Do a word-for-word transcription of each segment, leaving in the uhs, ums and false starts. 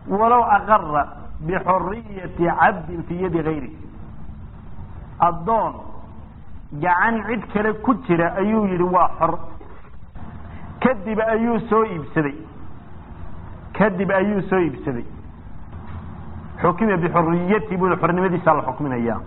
walow aqarra bixurriyati cabdin fii yadi gayri addoon gacan cid kale ku jira ayuu yidhi waa xor kadib ayuu soo iibsaday kadib ayuu soo iibsaday xukima bixurriyati buu xornimadiisa la xukminayaa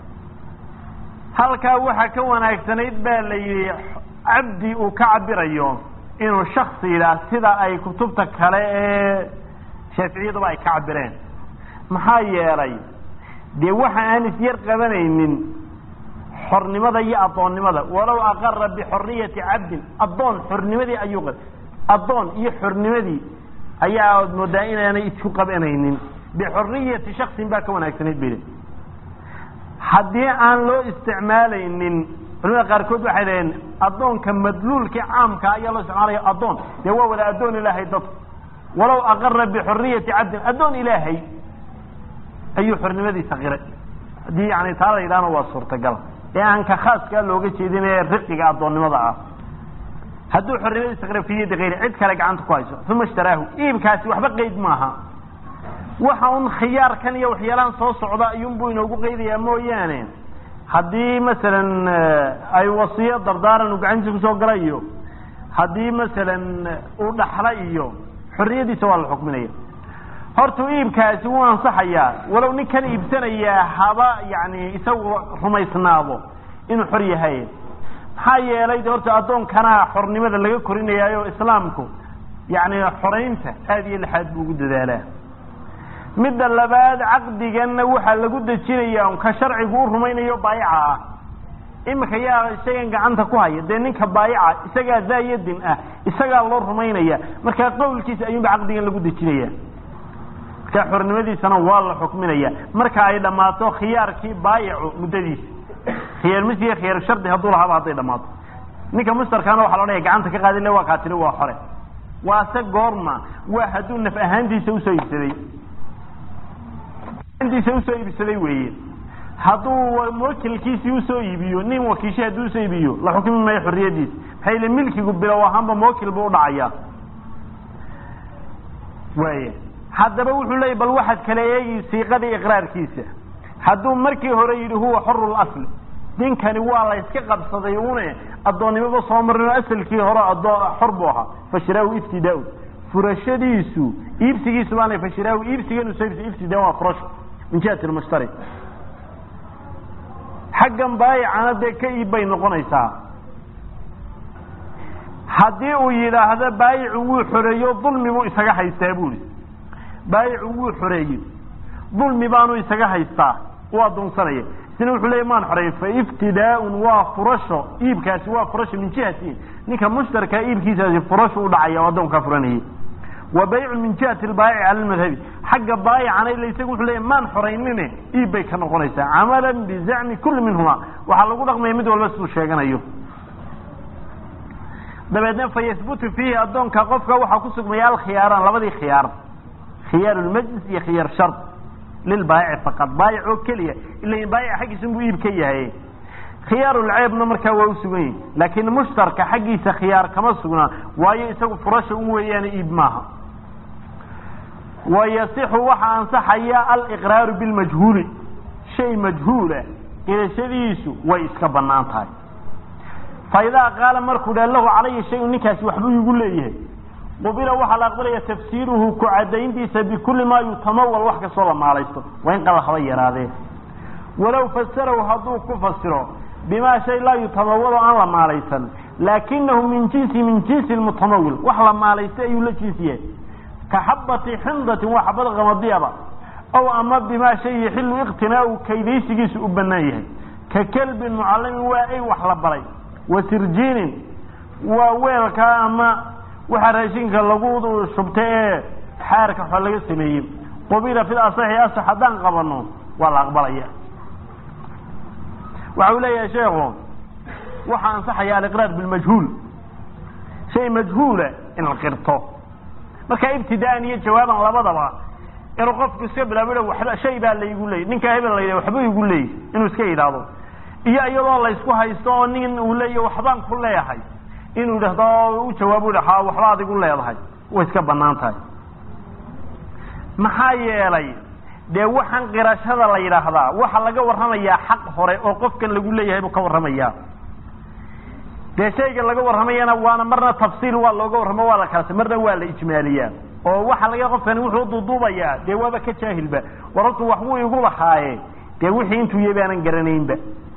halkaa waxaa ka wanaagsanayd baa la yidhi cabdi uu ka cabirayo inuu shaksi yidhaah sida ay kutubta kale ee shaaficiyadaba ay ka cabireen maxaa yeelay dee waxa aan isyar qabanaynin xornimada iyo addoonnimada walow aqara bixurriyati cabdin addoon xornimadii ayuu qa addoon iyo xornimadii ayaa moodaa inaanay isku qabanaynin bixurriyati shaksin baa ka wanaagsanayd bay haddii aan loo isticmaalaynin culimada qaarkood waxay dhaheen addoonka madluulkii caamka ayaa loo isticmaalaya addoon dee waa wada addoon ilaahay dadku walow aqara bixurriyati cabdin addoon ilaahay ayuu xornimadiisa qiray haddii yani taa la yidhahna waa suurtagal ee aan ka khaaskaa looga jeedin ee riqiga addoonnimada ah hadduu xornimadiisa qiray fi yadi gayri cid kale gacanta ku hayso uma ishtaraahu iibkaasi waxba qeyd maaha waxa un khiyaarkan iyo waxyaalahan soo socda ayuunbuu inoogu qeydayaa mooyaane haddii masalan ay wasiyo dardaaran uu gacantiisa kusoo gala iyo haddii masalan uu dhaxla iyo xorriyadiisa waa la xukminaya horta iibkaasi wuu ansaxayaa walow ninkan iibsanayaa haba yani isagu rumaysnaado inuu xor yahay maxaa yeelay horta addoonkana xornimada laga korinayaayo islaamku yani xoraynta aada iyo lixaad buu ugu dadaalaa midda labaad caqdiganna waxaa lagu dejinayaa ka sharcigu u rumaynayo baayica ah imika yaa isagan gacanta ku haya dee ninka baayica isagaa daayadin ah isagaa loo rumaynaya markaa qowlkiisa ayuunba caqdigan lagu dejinaya markaa xornimadiisana waa la xukminaya marka ay dhammaato khiyaarkii baayicu muddadiisa khiyaar misiya khiyaar shardi hadduu lahaaba hadday dhammaato ninka mushtarkaana waxaa la odhanaya gacanta ka qaadile waa kaatile waa xore waase goorma waa hadduu naf ahaantiisa usoo iibsaday diisa usoo iibsaday weeye hadduu muwakilkiisii usoo iibiyo nin wakiisha hadduu usoo iibiyo la xukmi maayo xorriyadiisa maxaa yile milkigu bilow ahaanba muwakil buu udhacayaa waaya haddaba wuxuu leeyay bal waxaad kala eegi siiqadii iqraarkiisa hadduu markii hore yidhi huwa xorru lasli ninkani waa la yska qabsaday une addoonnimaba soo marino asalkii hore adoo xor buu ahaa fashiraahu iftidaa-u furashadiisu iibsigiisu baana fashiraahu iibsiganu soo iibsa iftidaa waa furasho min jihati lmushtari xaggan baayicana dee ka iib bay noqonaysaa haddii uu yidhaahdo baayicu wuu xoreeyo dulmi buu isaga haystaa buuri baayicu wuu xoreeyey dulmi baanu isaga haystaa u addoonsanaya isna wuxuu leeya maan xoreey fa iftidaa-un waa furasho iibkaasi waa furasho min jihati ninka mushtarkaa iibkiisaasi furasho u dhacaya o addoonkaa furanayay wa baycu min jihati lbaayici cala lmadhabi xagga baayicana ila isaga wuxuu leeya maan xoraynine iib bay ka noqonaysaa camalan bizacmi kulli minhuma waxaa lagu dhaqmaya mid walba siduu sheeganayo dabeedna fa yahbutu fiihi addoonka qofka waxaa ku sugmaya alkhiyaaraan labadii khiyaar khiyaar lmajlis iyo khiyaar shard lilbaayici faqad baayic oo keliya ila baayic xaggiisa inbuu iib ka yahay khiyaarulceebna markaa waa u sugan yahi laakiin mushtarka xaggiisa khiyaar kama sugnaa waayo isagu furasha u weeyaane iib maaha wayasixu waxaa ansaxaya aliqraaru bilmajhuuli shay majhuula qirashadiisu way iska banaan tahay fa idaa qaala markuu dha lahu calaya shay ninkaasi waxbuu igu leeyahay qubila waxaa la aqbalaya tafsiiruhu ku cadayntiisa bikulli maa yutamawal wax kastoo la maalaysto waa in qala haba yaraadee walow fasarahu hadduu ku fasiro bimaa shay laa yutamawalo aan la maalaysan laakinahu min jinsi min jinsi lmutamawil wax la maalaystay ayuu la jinsiyahay ka xabati xindatin waa xabad qamadiyaba ow ama bimaa shay yaxilu iqtinaau kaydaysigiisu u banaan yahay ka kelbin mucallamin waa ay wax la baray wa sirjiinin waa weelka ama waxa raashinka lagu shubta ee xaarka xoo laga sameeyey qubila fil asaxi asax haddaan qabano waa la aqbalaya waxa uu leeyahay sheekhu waxa ansaxaya aliqraar bilmajhuul shay majhuula in la qirto marka ibtidaan iyo jawaaban labadaba inuu qofku iska bilaabo waxba shay baa la igu leeyahay ninka hebel la yiraahdo waxba igu leeyahay inuu iska yiraahdo iyo iyadoo la isku haysto oo nin uu leeyahay waxbaan ku leeyahay inuu dhahdo u jawaabo dhaxaa waxba adigu leedahay way iska banaan tahay maxaa yeelay dee waxaan qirashada la yidhaahdaa waxa laga warramayaa xaq hore oo qofkan lagu leeyahay buu ka warramayaa dee shayga laga warramayana waana marna tafsiil waa looga warramo waa la kala marna waa la ijmaaliyaa oo waxa laga qofkani wuxuu duuduubayaa dee waaba ka jaahilba warartu wax wuu igu lahaaye dee wixii intuu yahay aanan garanaynba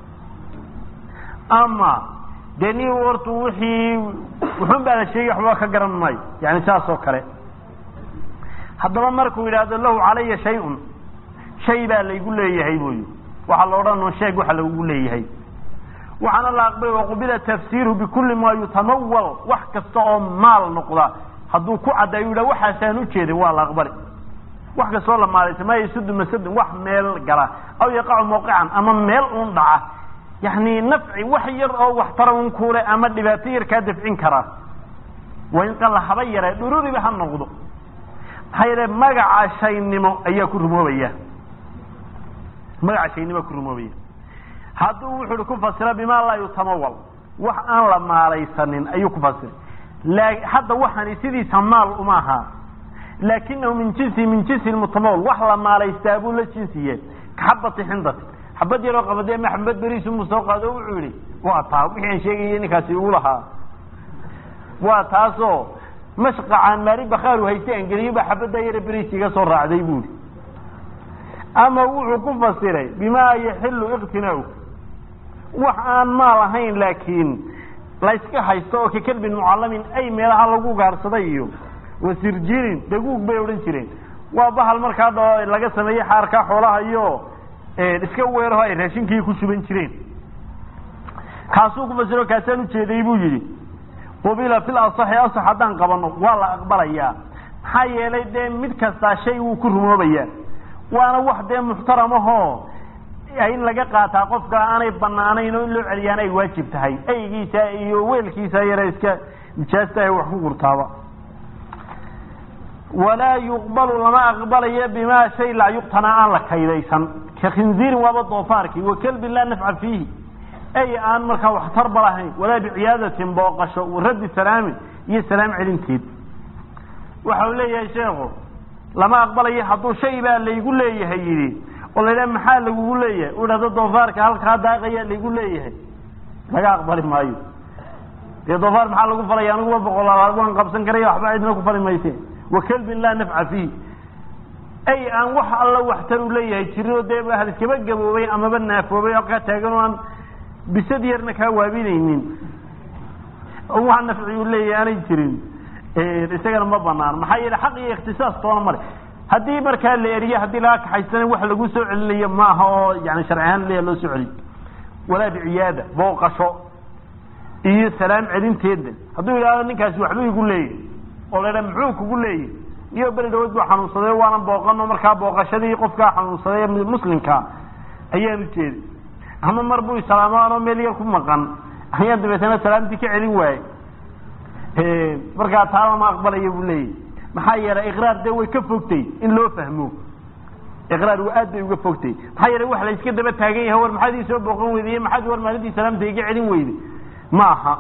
ama dee nin wartu wixii wuxuun baa la sheegay waxba ka garan maayo yani saas oo kale haddaba markuu yidhaahdo lahu calaya shay-un shay baa laygu leeyahay buuyi waxaa la odhan sheeg waxa lagu leeyahay waxaana la aqbalay waqubila tafsiiruhu bikulli maa yutamawal wax kasta oo maal noqda hadduu ku caddayo yidhaha waxaasaan ujeedin waa la aqbali wax kastoo la maalaysa ma yasudu masadun wax meel gala aw yaqacu mawqican ama meel uun dhaca yani nafci wax yar oo waxtara un kuule ama dhibaato yar kaa dafcin karaa waa in qalla haba yare dhururiba ha noqdo maxaa yeele magaca shaynimo ayaa ku rumoobaya magaca shaynimo ku rumoobaya hadduu wuxuu ku fasira bima laa yutamawal wax aan la maalaysanin ayuu ku fasiray hadda waxaan sidiisa maal uma aha laakinahu min jinsi min jinsi mutamawal wax la maalaystaa buu la jinsiye kaxabati xindati xabad yaroo qabadee maxamed beriis mu soo qaado wuxuu yidhi waa taa wixii aan sheegayay ninkaasi ugu lahaa waa taasoo mashqacaan maari bakaaru haystay aan geliyo ba xabadda yara beriis iga soo raacday buuri ama wuxuu ku fasiray bimaa yaxilu iqtinaa'u wax aan maal ahayn laakiin la iska haysto oo kakalbin mucallamin ay meelaha lagu gaarsaday iyo wasirjirin daguug bay odhan jireen waa bahal markaa dhao laga sameeyey xaarkaa xoolaha iyo iska weeraho ay raashinkii ku suban jireen kaasuu ku fasiro kaasaan ujeeday buu yidhi qubila fil asaxi asax haddaan qabano waa la aqbalayaa maxaa yeelay dee mid kastaa shay wuu ku rumoobayaa waana wax dee muxtaramahoo in laga qaataa qofka aanay banaanayn oo in loo celiyaana ay waajib tahay aygiisa iyo weelkiisa yare iska nijaastahay wax ku gurtaaba walaa yuqbalu lama aqbalayo bimaa shay laa yuqtanaa aan la kaydaysan ka khinziirin waaba doofaarkii wa kalbin laa nafca fiihi ay aan markaa waxtarba lahayn walaa biciyaadatin booqasho waraddi salaamin iyo salaam celinteed waxa uu leeyahay sheekhu lama aqbalayo hadduu shay baa laygu leeyahay yidhi oo la yidhaha maxaa lagugu leeyahay u dhahdo doofaarka halkaa daaqaya laygu leeyahay laga aqbali maayo dee doofaar maxaa lagu falaya anigu wa boqolaal waan qabsan karaya waxba cidna ku fali mayse wa kalbin laa nafca fiihi ay aan wax alla waxtar u leeyahay jirinoo dee hal iskaba gaboobay amaba naafoobay oo kaa taagan oo aan bisad yarna kaa waabinaynin wax nafci u leeyahay aanay jirin isagana ma banaan maxaa yeele xaq iyo ikhtisaas toona male haddii markaa la eriye haddii laga kaxaysana wax lagu soo celinayo maaha oo yani sharci ahaan leeya loo soo celiyo walaa biciyaada booqasho iyo salaam celinteeda hadduu yidhahdo ninkaasi waxba igu leeyahy oo la yidhaha muxuu kugu leeyahy iyo beri dhawood buu xanuunsaday waanan booqano markaa booqashadii qofkaa xanuunsaday muslimka ayaan ujeeday ama mar buu salaamo anoo meel yar ku maqan ayaan dabeetana salaamtii ka celin waaye markaa taa lama aqbalayo buu leeyahy maxaa yeelay iqraar dee way ka fogtay in loo fahmo iqraar waa aad bay uga fogtay maxaa yeelay wax la iska daba taagan yahay war maxaad ii soo booqan weyday maxaad war maalintii salaamta iga celin weyday ma aha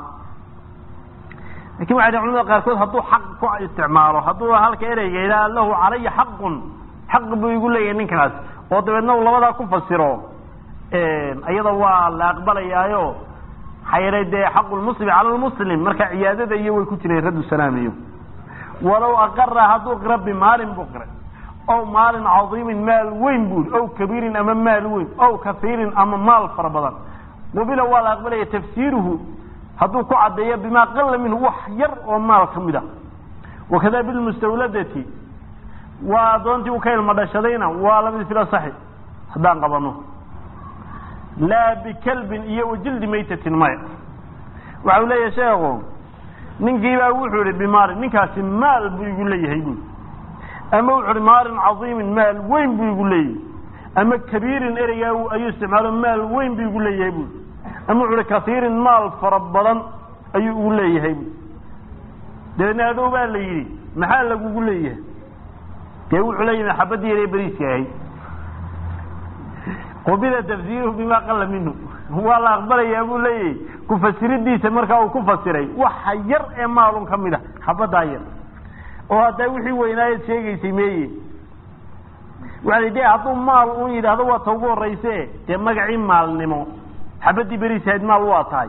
laakiin waxay culimada qaarkood hadduu xaq ku isticmaalo hadduu halka ereyga yidhaha lahu calaya xaqun xaq buu igu leeyahay ninkaas oo dabeedna uu labadaa ku fasiro iyada waa la aqbalayaayo maxaa yeelay dee xaqu lmuslimi cala lmuslim marka ciyaadada iyo way ku jireen raddu salaam iyo walow aqara hadduu qira bimaalin buu qiray ow maalin cadiimin maal weyn buuri ow kabiirin ama maal weyn ow kahiirin ama maal fara badan qubila waa la aqbalaya tafsiiruhu hadduu ku caddeeyo bimaa qalla minhu wax yar oo maal ka mid ah wakada bilmustawladati waa adoontii uu ka ilma dhashadayna waa lamid fil asaxi haddaan qabano laa bikalbin iyo wajildi maytatin maya waxa uu leeyahay sheekhu ninkii baa wuxuu yihi bimaalin ninkaasi maal buu igu leeyahay buui ama wuxuu ihi maalin cadiimin maal weyn buu igu leeyahay ama kabiirin ereygaa ayuu isticmaalo maal weyn buu igu leeyahay buui ama wuxuu ihi kaiirin maal fara badan ayuu ugu leeyahay buui dabeedna adow baa la yidhi maxaa lagugu leeyahay dee wuxuu leeyahay xabadii yaree beriiska ahayd qubila tafsiiruhu bimaa qalla minhu waa la aqbalayaa buu leeyahay kufasiridiisa markaa uu ku fasiray waxa yar ee maalun ka mid a xabadaa yar oo haddaa wixii weynaayeed sheegaysay meeye وعلى ده عطوا مال وإذا هذا هو توقع رئيسه ده مقعين مال نمو حبدي بريس هاد مال واطاي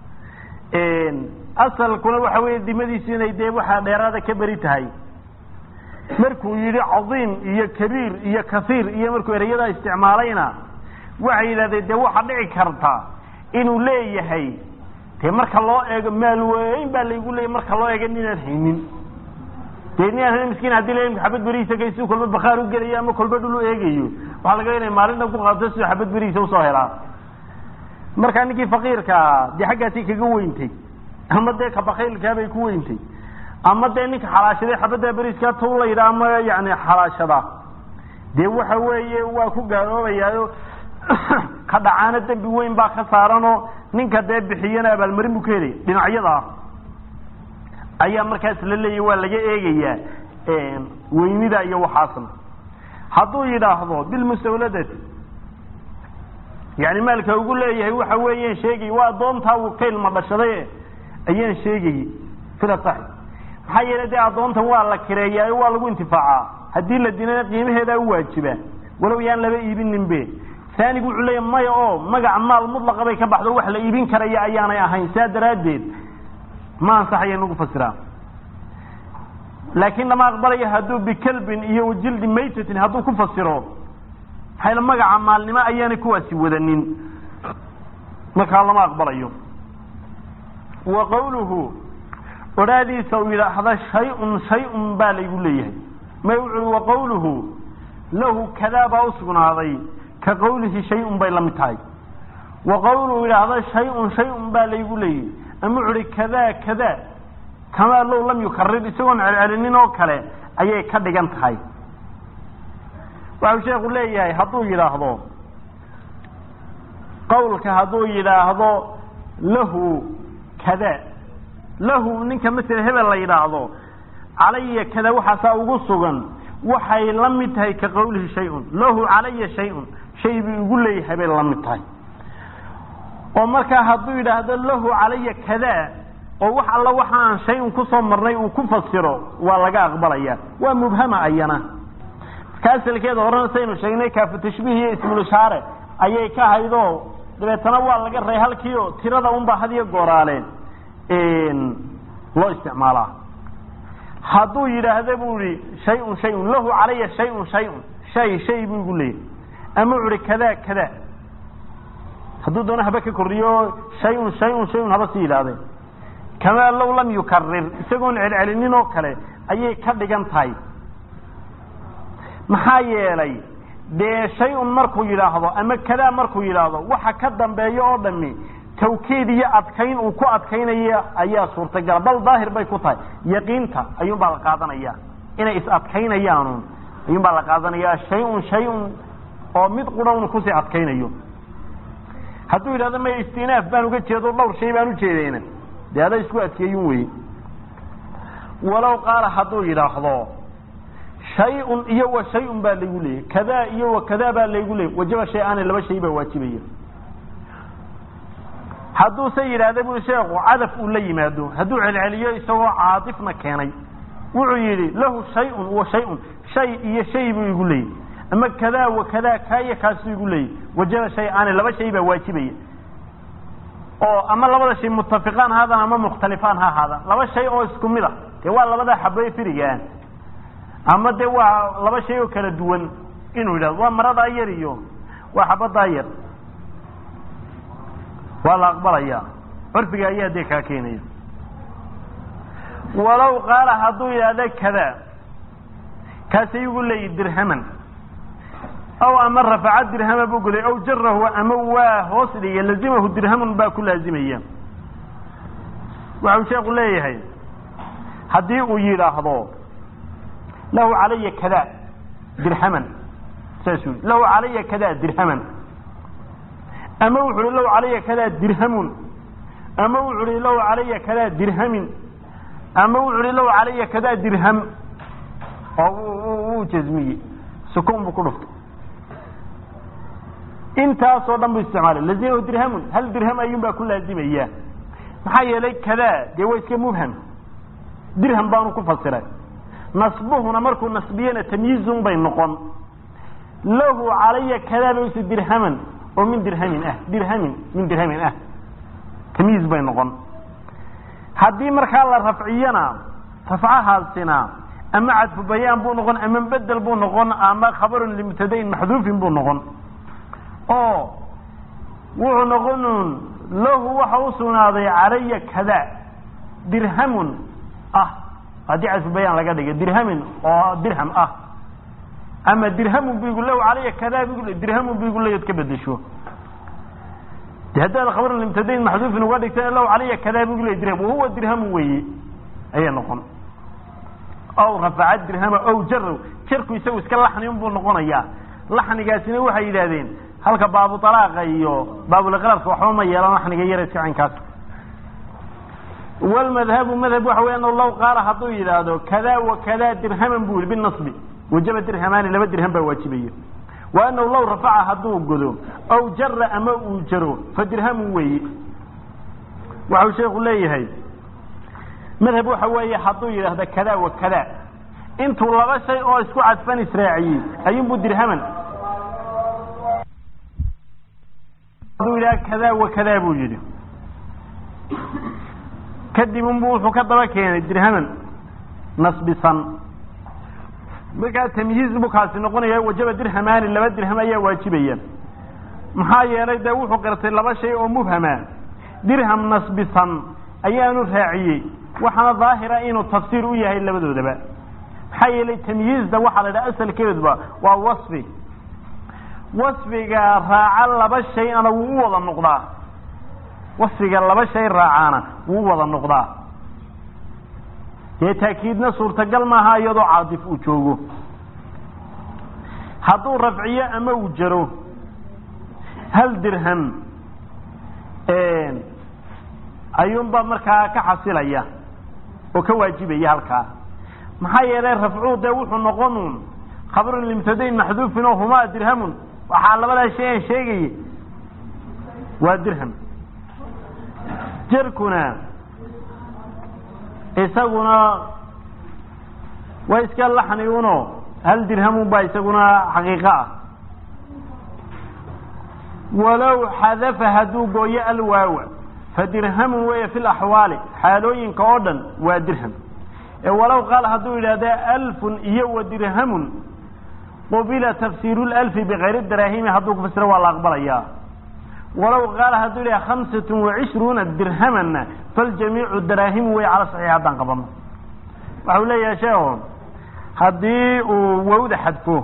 أصل كنا وحوي دي مديسين يدي وحا ديرادا كبريت هاي مركو يري عظيم يا كبير يا كثير يا مركو رياضة استعمالينا وعيدا دي وحا دعي كرتا إنو ليه هاي تي مركا الله ايقا مالوين بالي يقول لي مركا الله ايقا نينا الحينين تيني أنا مسكين عدي لهم حبد بريسة كيسو كل بخار وقريا ما كل بدلو ايقايو وحالا قاينا مالنا كو قادسو حبد بريسة وصاهرة مركا نكي فقير كا دي حقاتي كقوينتي أما دي كبخيل كابي كوينتي أما دي نك حراشة حبد بريسة طولة إذا أما يعني حراشة دي وحوية واكو قالوا يايو كدعانة بوين با خسارانو ninka dee bixiyana abaalmarin buu ka helay dhinacyada ayaa markaas la leeyahay waa laga eegayaa ee weynida iyo waxaasna hadduu yiraahdo bil mustawladati yani maalka ugu leeyahay waxa weeyeen sheegay waa doonta uu ka ilma dhashaday ayaan sheegay sida sax maxaa yeelay adoonta waa la kireeyay waa lagu intifaaca haddii la dinana qiimaheeda u waajiba walow yaan laba iibinin be ثاني يقول لي ما يو مجا مال مطلق بي كبحده وحلا يبين كريا أيانا أهين سادرادين ما أنصحي أنه فسره لكن لما أقبل يهدو بكلب يو جلد ميتة هدو كفسره هاي لما مجا مال لما أيانا كواسي وذنين ما كان لما أقبل يوم وقوله ورادي سوي هذا شيء شيء بالي يقول لي ما يقول وقوله له كذا باوسقنا هذا كقوله شيء بيلمتاي وقوله إلى هذا شيء شيء باليقولي أمعري كذا كذا كما لو لم يكرر سوى علنين وكله أي كدجان تاي وأوشي يقول لي هاي هذو إلى هذا قولك هذو إلى هذا له كذا له منك مثل هذا اللي إلى هذا علي كذا وحسا وقصقا وحي لمتاي كقوله شيء له علي شيء شيء بيقول لي حبيل لمتاي ومركا هدو يراهdo له علي كذا oo wax alla waxaan shay un ku soo marnay uu ku fasiro waa laga aqbalaya waa mubhama ayana kaasilkeeda horanaynu sheegnay ka fatashbihi ismul ishaare ayay ka haydo dabeetana waa laga reey halkiyo tirada un baa hadiyo gooraaleen in loo isticmaalaa haduu yiraahdo buuri shay un shay lahu علي شيء شيء شيء شيء بيقول لي أما عري كذا كذا هدو دونه هبك كوريو شيء شيء شيء هذا سيل هذا كما لو لم يكرر يسقون علنين وكله أي كدجان تاي محايلي ده شيء مركو يلاحظه أما كذا مركو يلاحظه وحكدم بيو دمي توكيد يا أتكين وكو أتكين يا أيا صورة بل ظاهر بيكوتاي يقينتا أيوم بالقادنا يا إن إس أتكين يانون أيوم بالقادنا يا شيء شيء oo mid qurawn ku sii adkaynayo haduu yiraahdo ma istinaaf baan uga jeedo dhowr shay baan u jeedayna deeda isku adkeeyun weey walaw qaala haduu yiraahdo shay'un iyo wa shay'un baa lagu leeyahay kada iyo wa kada baa lagu leeyahay wajaba shay'an laba shay baa waajibaya haduu say yiraahdo buu sheekhu cadaf uu la yimaado haduu celceliyo isagoo caadifna keenay wuxuu yiri lahu shay'un wa shay'un shay iyo shay buu igu leeyahay أما كذا وكذا كاي كاسو يقول لي وجب شيئان لبا شيء بواجبية أو أما لبا شيء متفقان هذا أما مختلفان ها هذا لبا شيء أو اسكمله كوا لبا حبي فريان أما دوا لبا شيء كلا دون إنه لا ومرض أيريو وحبط أير ولا أقبل أياه عرف أياه ديكا كيني ولو قال هذو يا كذا كاسي يقول لي درهما أو أمر رفع الدرهم بقول أو جره أمواه وصلي يلزمه الدرهم باكل لازمية وعم شيء لي هاي حدي ويرا هذا له علي كذا درهما ساسون له علي كذا درهما أما وحول له علي كذا درهم أما وحول له علي كذا درهم أما وحول له علي كذا درهم أو جزمية سكون بكرفت انت صدام باستعمال لازم درهم هل درهم ايوم با كل لازم اياه maxay yeelay kada de way iska mubham dirham baanu ku fasiray nasbuhuna markuu nasbiyana tamyiizun bay noqon له علي كذا بس درهما ومن درهم اه درهم من درهم اه تمييز بين نقن هذه مركا لا رفعينا رفعها السنا اما عطف بيان بو نقن اما بدل بو نقن اما خبر لمبتدئ محذوف بو نقن او و نقن له وحوسنادي علي كذا درهم اه هذه عطف بيان laga dhigay درهم oo درهم ah ama dirham biigu law علي كذا biigu dirham biigu leeyad ka bedesho هذا الخبر المبتدئ محذوف انه قال لو علي كذا بيقول لي درهم وهو درهم وي اي نقن او رفع الدرهم او جر شركو يسوي اسك لحن ينبو نقنيا لحنيgaasina waxay yiraahdeen halka baabu talaaqa iyo baabu laqrabka waxa ma yeelan lحniga yareedka cankaas wal madhhab madhhab waxa weeyaan law qaala haduu yiraahdo kada wa kada dirhaman buu bin nasb wajaba dirhaman laba dirham baa waajibayo وأنه لو رفع هدو قدو أو جر أما أجرو فدرهم وي وحو شيخ لي هاي مذهبو حوائي حطوي هذا كذا وكذا انتو لغا شيء او اسكو عدفان اسراعيين اينبو درهما حطوي لها كذا وكذا بوجده كدبون بوحو كدبا كينا درهما نصبصا marka tamyiz bukaasi noqonaya wajaba dirhamaan laba dirham ayaa waajibayaan maxaa yeelay daa wuxuu qartay laba shay oo mubhama dirham nasbisan ayaanu raaciyay waxana daahira inuu tafsiir u yahay labadoodaba maxaa yeelay tamyiizda waxa la dhahaa asalkeedba waa wasfi wasfiga raaca laba shay ana wuu wada noqdaa wasfiga laba shay raacana wuu wada noqdaa تأكيدنا صورة قل ما ها يضع عاطف وجوه حضور رفعية أما وجره هل درهم أيوم بمركا كحصيلية وكواجبية هالكا محايا لا رفعوه دوح النقنون خبر المبتدئين محذوف هما درهم وحال بلا شيء شيء ودرهم جركنا isaguna way iska laxniyuno hal dirham baa isaguna xaqiiqa ah walaw hadafa hadu gooya alwaaw fadirham way fi alahwal xaalooyin koodan waa dirham ee walaw qaal hadu ilaada alf iyo wadirham qobila tafsir alf bighayr dirahim hadu ku fasira waa la aqbalaya ولو قال هذول خمسة وعشرون درهما فالجميع الدراهم وعلى صحيح هذا قبضنا وحولي يا شاهم هذي وود حدفوه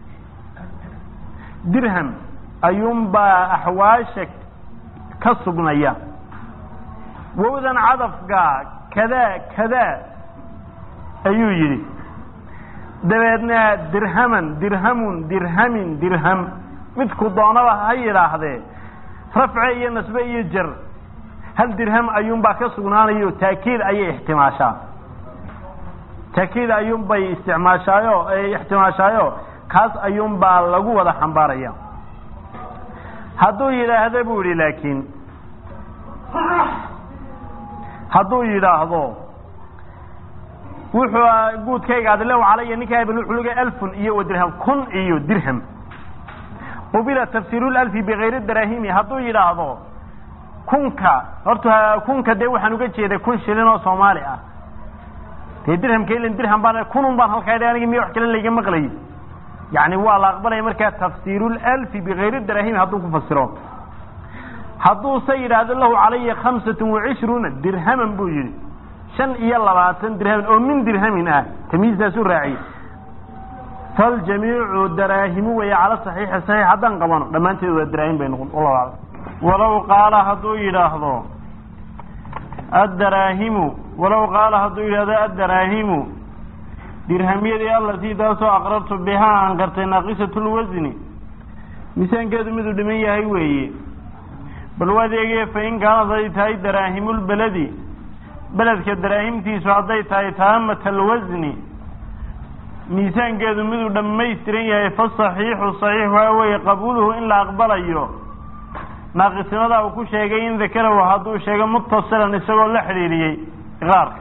درهم أيوم بأحواشك كالصبنا إياه ووذا عضف كذا كذا أيو يري دبنا درهما درهم درهم درهم متكو ضانا هاي راحده رفعي نسبي جر هل درهم أيوم باكسونان يو تأكيد أي احتماشا تأكيد أيوم باي استعماشايو أي احتماشايو كاس أيوم بالغو وذا حنباريا هدو إلى هذا بوري لكن هدو إلى هذا وحو قود كي قاد لو علي نكاي بلوحلوغي ألف إيو درهم كن إيو درهم وبلا تفسير الألف بغير الدراهم هذو يلاحظوا كونك هرتها كونك ده وحنو جيده كون شيلين oo Soomaali ah dirham keelin dirham baan kunun baan halka dhaanigi miyo wax kale laga maqlay yaani waa la aqbalay marka tafsiirul alf bغير الدراهم hadu ku fasiro hadu sayiraado lahu alayhi khamsة وعشرون dirhaman buu yiri shan iyo labaatan dirham oo min dirhamin ah tamiizda soo raaci فالجميع الدراهم وهي على صحيح صحيح حدان قبانو دمانتي الدراهم بينهم والله اعلم ولو قال هدو يلاحظوا الدراهم ولو قال هدو يلاحظوا الدراهم درهمية التي داسو أقررت بها عن قرت ناقصة الوزن مثلا كذا مثل دمية هاي بالوادي فإن كان ضيت هاي دراهم البلدي بلد كدراهم تيسو ضيت هاي تامة الوزن ميزان كذا مدو دميسترين يا فالصحيح الصحيح وهو قبوله إلا أقبله ناقص ماذا وكل شيء ذكره وهذا شيء متصلا يسوى الحريري غارك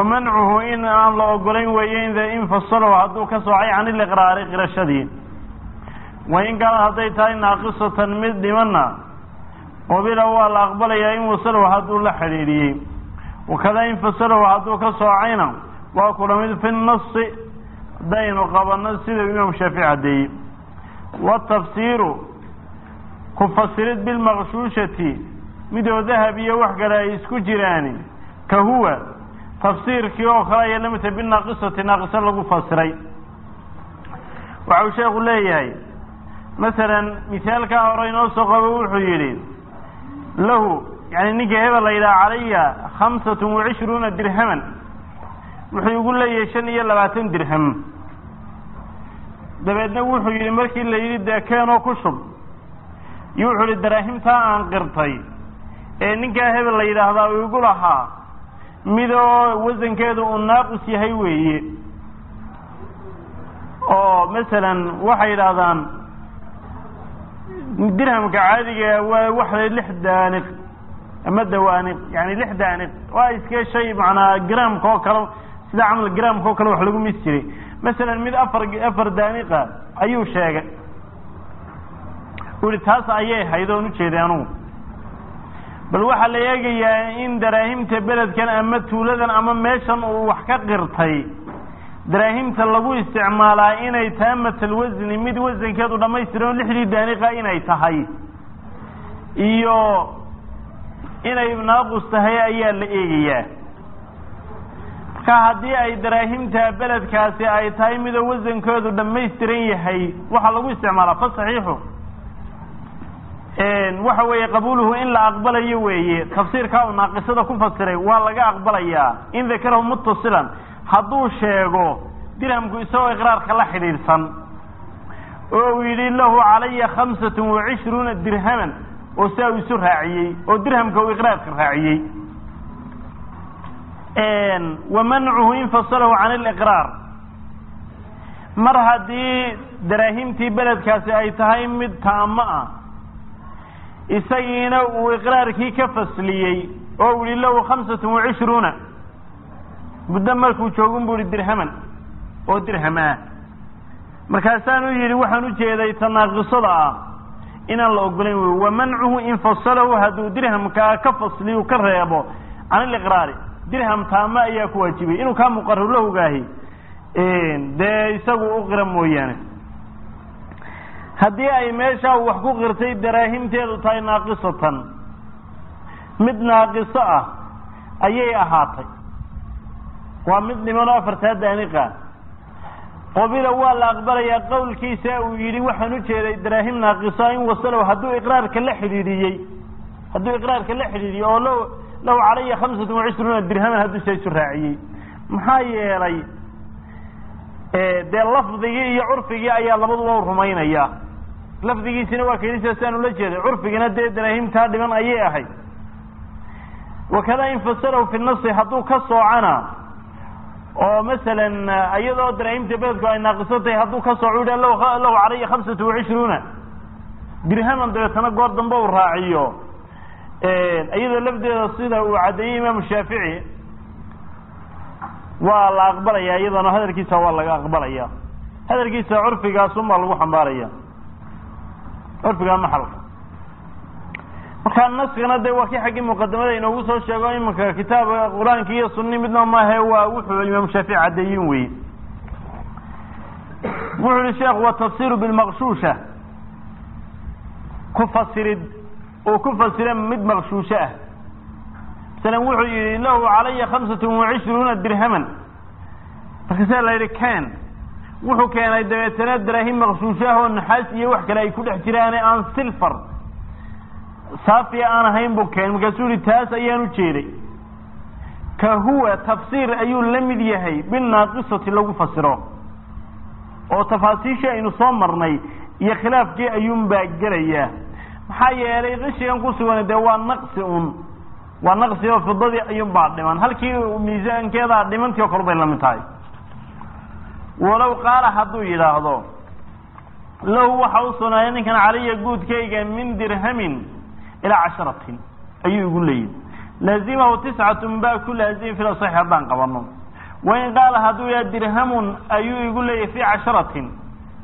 ومنعه إن الله أقولين وين ذا إن فصله وهذا كصعي عن الإقرار غير الشديد wain kaana hadday tahay naaqisatan mid dhimana qubila waa la aqbalayaa in wasalow hadduu la xidhiidhiyey wakadaa in fasalow hadduu ka soocayna waa kula mid fi nasi haddaynu qabanno sida imaam shaafici caddeeyey watafsiiru ku fasirid bilmaqshuushati midoo dahab iyo wax kale ay isku jiraan ka huwa tafsiirkii oo kale ayaa lamidta binaaqisati naaqisa lagu fasiray waxa uu sheekhu leeyahay masalan misaalkaa hore inoo soo qabo wuxuu yidhi lahu yani ninka hebel la yidhaha calaya khamsatun wacishruuna dirhaman wuxuu igu leeyahay shan iyo labaatan dirham dabeedna wuxuu yidhi markii la yidhi dee keenoo ku shub iyo wuxuu yihi daraahimtaa aan qirtay ee ninkaa hebel la yidhaahdaa uu igu lahaa midoo wasankeedu uu naaqis yahay weeye oo masalan waxay yidhaahdaan dirhamka caadiga waa waxday lix daaniq ama dawaaniq yani lix daaniq waa iska shay macnaa gramka oo kale sida camal gramka oo kale wax lagu mis jiray masalan mid afar afar daaniqa ayuu sheegay uli taas ayay hayd oon ujeeday anugu bal waxaa la eegayaa in daraahimta beledkan ama tuuladan ama meeshan uu wax ka qirtay daraahimta lagu isticmaalaa inay taamatal wasni mid wasankeedu dhamaystiran lixdii daaniqa inay tahay iyo inay naaqus tahay ayaa la eegayaa marka haddii ay daraahimta beledkaasi ay tahay midoo wasankeedu dhamaystiran yahay waxaa lagu isticmaalaa fa saxiixu waxa weeye qabuuluhu in la aqbalayo weeye tafsiirkaa uu naaqisada ku fasiray waa laga aqbalayaa in dakarahu muttasilan hadduu sheego dirhamku isagoo iqraarka la xidhiidhsan oo uu yidhi lahu calaya khamsatun wacishruuna dirhaman oo sidaa uu isu raaciyey oo dirhamka uu iqraarka raaciyey wa mancuhu in fasalahu can aliqraar mar haddii daraahimtii beledkaasi ay tahay mid taamo ah isagiina uu iqraarkii ka fasliyey oo u yihi lahu khamsatun wacishruuna muddo markuu joogun bu ihi dirhaman oo dirham ah markaasaanu yidhi waxaan ujeeday tanaaqisada ah inaan la ogolayn wey wamancuhu in fasalahu hadduu dirhamkaa ka fasliyu ka reebo can iliqraari dirham taama ayaa ku waajibay inuu kaa muqarar lahogaahi dee isagu u qira mooyaane haddii ay meeshaa wax ku qirtay daraahimteedu tahay naaqisatan mid naaqiso ah ayay ahaatay waa mid dhiman oo afartaa daaniqa qobila waa la aqbalayaa qowlkiisa uu yidhi waxaan ujeeday daraahim naaqiso in wasalow hadduu iqraarka la xidhiidhiyey hadduu iqraarka la xidhiidhiyey oo lo lahu calaya khamsatun wacishruuna dirhaman hadduu sa isu raaciyey maxaa yeelay dee lafdigii iyo curfigii ayaa labaduba rumaynaya lafdigiisina waa kayidhi siaan ula jeeday curfigina dee daraahimtaa dhiman ayay ahayd wakadaa in fasalahu fi nasi hadduu ka soocana oo masalan iyadoo daraahimta beledku ay naaqiso tahay hadduu ka sooco yidha lahu calaya khamsatu wacishruuna dirhaman dabeetana goor dambe uu raaciyo iyadoo lafdeeda sida uu caddeeyey imaamu shaafici waa la aqbalaya iyadana hadalkiisa waa laga aqbalaya hadalkiisa curfigaasun baa lagu xambaaraya curfigaa maxalka markaa naskana de waa kii xaggii muqadamada inoogu soo sheego imanka kitaabka qur-aanki iyo sunni midna maahe waa wuxuu imaamu shaafici caddeeyin weye wuxuu yihi sheekhu watafsiru bilmaqshuusha ku fasirid oo ku fasira mid maqshuusho ah masalan wuxuu yihi lahu calaya khamsatun wacishruuna dirhaman markaasaa la yidhi ken wuxuu keenay dabeetana daraahim maqshuusho ah oo naxaas iyo wax kale ay ku dhex jiraane aan silfar saafiya aan ahayn buu keenay markaasuu yihi taas ayaan ujeeday ka huwa tafsiir ayuu la mid yahay bilnaaqisati lagu fasiro oo tafaasiishii aynu soo marnay iyo khilaafkii ayuun baa gelayaa maxaa yeelay qishigan ku sugan dee waa naqsi un waa naqsi oo fidadii ayuun baa dhiman halkii miisaankeedaa dhimantii oo kale bay lamid tahay walow qaala hadduu yidhaahdo lahu waxa u sunaaya ninkan calaya guudkayga min dirhamin ilaa casharatin ayuu igu leeyihi laazimahu tiscatun baa ku laazimi fil asaxi haddaan qabano wain qaala hadduu yaha dirhamun ayuu igu leeyahy fi casharatin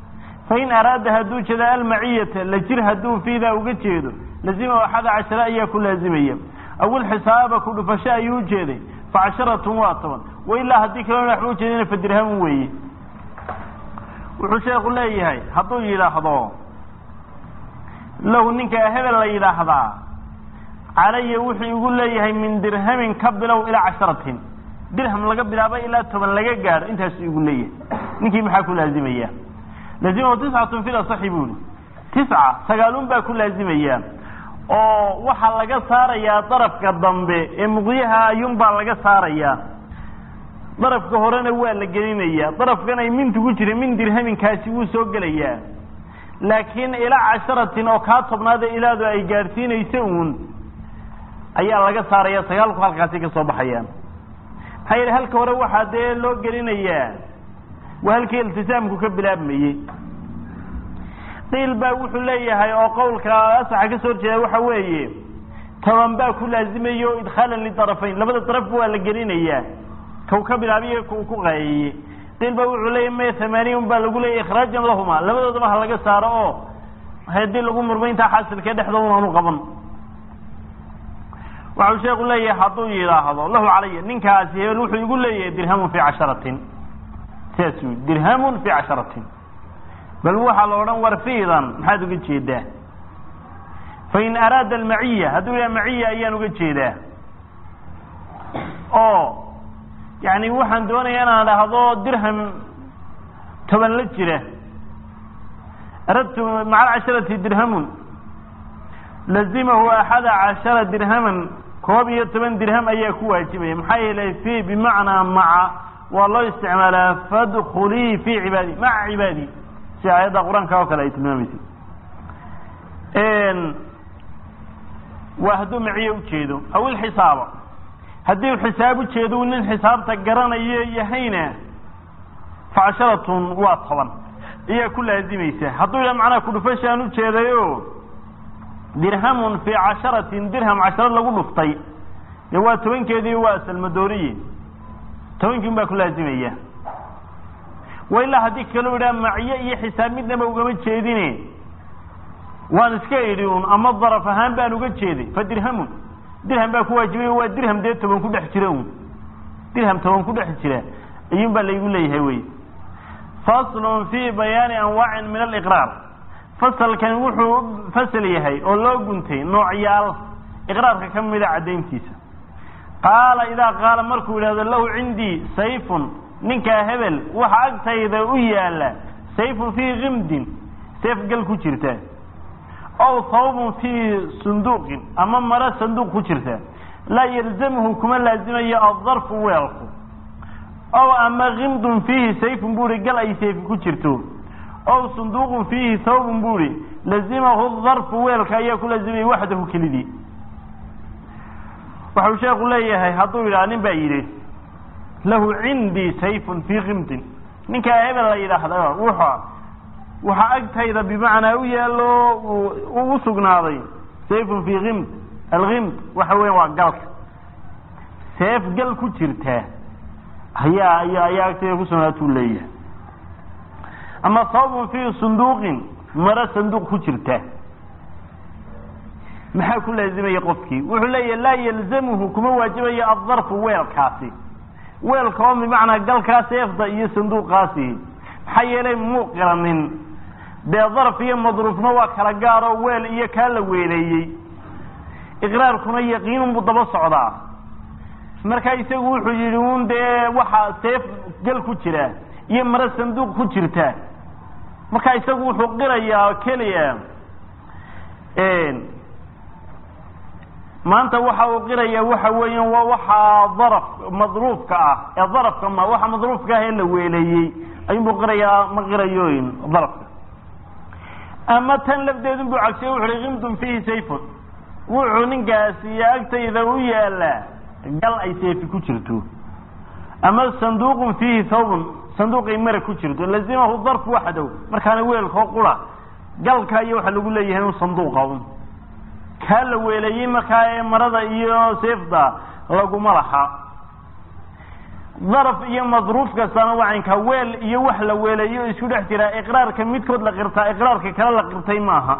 fain araada hadduu jeeda almaciyata la jir hadduu fiidaa uga jeedo lazima axada cashara ayaa ku laazimaya aw ilxisaaba ku dhufasho ayuu ujeeday facasharatun waa toban wailaa haddii kalena waxba ujeedina fadirhamun weeye wuxuu sheeku leeyahay hadduu yidhaahdo lahu ninka hebel la yidhaahdaa calaya wuxuu igu leeyahay min dirhamin ka bilow ilaa casharatin dirham laga bilaabo ilaa toban laga gaadho intaasuu igu leeyahay ninkii maxaa ku laazimaya laazima tiscatun fil asaxi buuli tisca sagaalun baa ku laazimaya oo waxaa laga saarayaa darafka dambe ee muqyaha ayuun baa laga saarayaa darafka horena waa la gelinaya darafkan ay mintu ku jira min dirhaminkaasi wuu soo gelayaa laakiin ilaa casharatin oo kaa tobnaada ilaadu ay gaadhsiinayso uun ayaa laga saaraya sagaalku halkaasi ka soo baxayaan maxaa yeele halka hore waxaa dee loo gelinayaa waa halkii iltisaamku ka bilaabmayey qiil baa wuxuu leeyahay oo qowlka asaxa ka soo horjeeda waxa weeye toban baa ku laazimayo idkhaalan lidarafayn labada daraf waa la gelinayaa kaw ka bilaabiye ku ku qaayay qiil baa wuxuu leeyahay ma thamaaniyan baa lagu leeyahay ikhraajan lahuma labadoodaba ha laga saaro oo haddii lagu murmaynta xaasilka dhexdooda aanu qaban waxuu sheekhu leeyahay hadduu yidhaahdo lahu calaya ninkaasi hebel wuxuu igu leeyahay dirhamun fi casharatin saas uu dirhamun fi casharatin bal waxaa la odhan war fiidan maxaad uga jeedaa fain araada almaciya hadduu yaha maciya ayaan uga jeedaa oo yani waxaan doonaya inaan dhahdo dirham toban la jira aradtu maca alcasharati dirhamun lazimahu axada cashara dirhaman koob iyo toban dirham ayaa ku waajibaya maxaa yeelay fi bimacnaa maca waa loo isticmaalaa fadkulii fi cibaadi maca cibaadi si aayadda qur-aanka oo kale ay tilmaamaysay waa hadduu maciyo ujeedo aw ilxisaaba haddii u xisaab ujeedo u nin xisaabta garanayo yahayna facasharatun waa toban ayaa ku laazimaysa hadduu ila macnaha kudhufashaan ujeedayo dirhamun fi casharatin dirham cashara lagu dhuftay dee waa tobankeedii waa salmadooriye tobankiin baa ku laazimaya wa ilaa haddii kaloo idhaa maciye iyo xisaab midnaba ugama jeedine waan iska idhi un ama daraf ahaan baan uga jeeday fa dirhamun dirham baa ku waajibay waa dirham dee toban ku dhex jira un dirham toban ku dhex jira ayuun baa laygu leeyahay wey faslun fi bayaani anwaacin min aliqraar fasalkan wuxuu fasal yahay oo loo guntay noocyaal iqraarka ka mida caddayntiisa qaala idaa qaala markuu yidhahdo lahu cindii sayfun ninkaa hebel waxa agtayda u yaala sayfun fii kimdin seef gal ku jirta aw thawbun fii sunduuqin ama maro sanduuq ku jirta laa yalzamhu kuma laazimayo addarfu weelku aw ama kimdun fiihi sayfun buuri gal ay sayfi ku jirto aw sunduuqun fiihi thawbun buuri lazimahu darfu weelka ayaa ku laazimaya waxdahu kelidii waxau sheeku leeyahay hadduu yidhaha nin baa yidhi lahu cindii sayfun fii kimdin ninkaa hebel la yidhaahda wuxa waxaa agtayda bimacnaa u yaalo u sugnaaday sayfun fii kimd alkimd waxa weya waa galka seef gal ku jirtaa ayaa ayaa ayaa agtayda kusugnaatuu leeyahay ama thawbun fii sunduuqin maro sanduuq ku jirta maxaa ku laazimaya qofkii wuxuu leeyahay laa yalzamuhu kuma waajibayo addarfu weelkaasi weelka oo bimacnaa galkaa seefda iyo sanduuqaasi maxaa yeelay muu qiranin dee darf iyo madruufna waa kala gaaroo weel iyo kaa la weeleeyey iqraarkuna yaqiinun buu daba socdaa markaa isagu wuxuu yidhi un dee waxaa seef gal ku jira iyo maro sanduuq ku jirta markaa isagu wuxuu qirayaa keliya maanta waxa uu qirayaa waxa weeyaan waa waxaa daraf madruufka ah ee darafka ma waxa madruufka ah ee la weeleeyey ayuunbuu qirayaa ma qirayooyin darafka ama tan lafdeedun buu cagsiyey wuxu uhi kimdun fiihi sayfun wuxuu ninkaasi agtayda u yaalaa gal ay sayfi ku jirto ama sanduuqun fiihi thawbun sanduuqay mara ku jirto lazimahu darf waxdow markaana weelkoo qura galka iyo waxa lagu leeyahay un sanduuqa un kaa la weeleeyey markaa ee marada iyo seefda laguma laha ظرف iyo madruuf kastana waa inka weel iyo wax la weelayo isku dhex jira iqraarka midkood la qirtaa iqraarka kale la qirtay maaha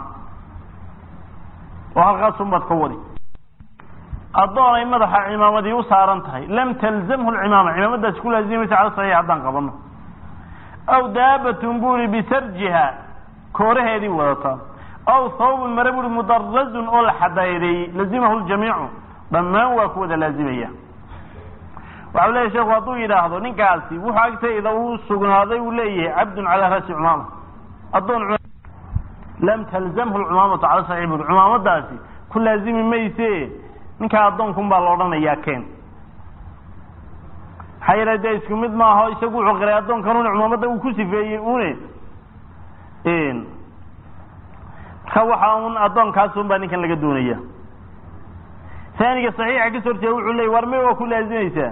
waa halkaas umbad ka wadi adoon ay madaxa imaamadii u saaran tahay lam talzamhu al-imama imamadaas ku laazimaysa cala sahih hadan qabano aw daabatun buri bisarjiha kooraheedii wadata aw thawb marabul mudarraz oo la xadayday lazimahu al-jami'u dhammaan waa ku wada laazimaya waxa leeyahay sheekhu haduu yiraahdo ninkaasi wuxuu agtayda uu sugnaaday uu leeyahay abdun ala rasi umama adoon lam talzamhu al-umamatu ala sahih umamadaasi ku laazimi mayse ninka adoonku baa loo dhanayaa keen xayrada isku mid ma aha isagu wuxuu qiray adoonkan uu umamada uu ku sifeeyay uune een ka waxa uu adoonkaas uu baa ninkan laga doonaya ثانية صحيحة كسر تقول عليه ورمي وكل أزميسا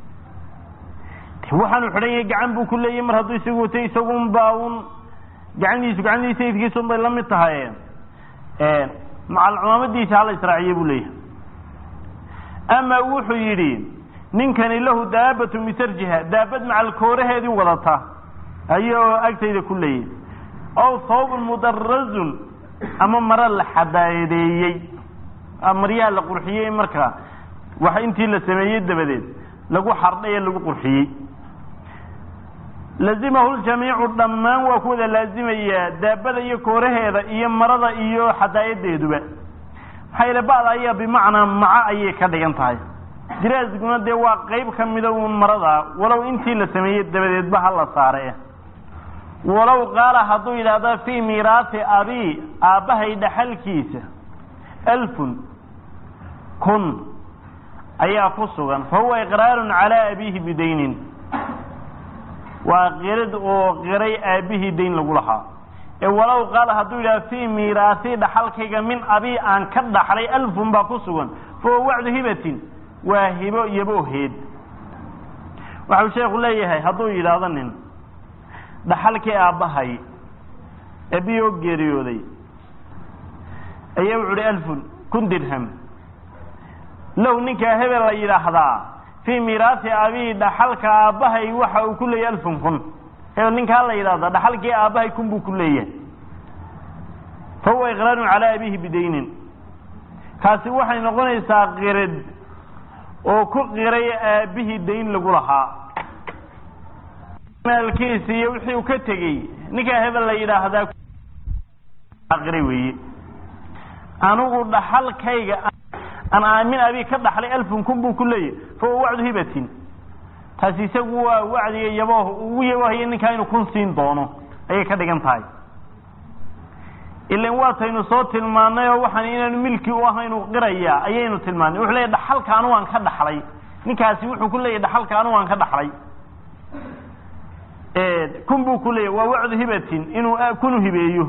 وحنو حريه جعن بو كل يوم رهضو يسوي تيسوون باون جعن يسوي جعن يسوي كيسون بيلم التهاية مع العمامة دي تعالى إسرائيل بوليه أما وحو يرين نين كان له دابة مسرجها دابة مع الكورة هذه وغلطها أيوه أكتر كل يوم أو صوب مدرز أما مرة الحدايدي أمريال القرحية مركا وحينتي لسمية دبدين لقو حرنية لقو قرحية لازمه الجميع الضمان وكذا لازم إياه دابة يكوره هذا إياه مرضى إياه حدايد يدوه حيل بعض أيها بمعنى مع أي كده ينتهي دراز قلنا دي واقعيب كمدون مرضى ولو انتي لسمية دبدين بها الله صاريه ولو قال حضو إلى هذا في ميراث أبي أبها يدحل كيسه ألف كن أي فصغا فهو إقرار على أبيه بدين وغيرد وغيري أبيه دين لقولها ولو قال هدول في ميراثي دحلك من أبي أن كد حلي ألف بفصغا فهو وعد هبة وهبه يبوهد وحو شيخ الله يهي هدول إلى ظن دحلك أبهي أبيه جريودي أيوعد ألف كن درهم لو نكا هبل يلاحظا في ميراث أبي دحلك أبهي وحا كل ألف كن هبل نكا هلا يلاحظا دحلك أبهي كن بكلية فهو إغرار على أبيه بدين كاسي وحا نقول إسا غرد وكل غري أبيه دين لقولها الكيس يوحي وكتغي نكا هبل يلاحظا أغريوي أنا دحل كيجا أنا من أبي كدحل ألف كم بكلية فهو وعد هبة تسيسوا وعد يباه وياه إن كانوا كنسين دونه أي كده جنتاي إلا واتين صوت المانية وحنين الملك وهين قرية أيين تلماني وحلا دحل كانوا عن كدحلي نكاسي وحو كلية دحل كانوا عن كدحلي كم بكلية ووعد هبة إنه كانوا هبيه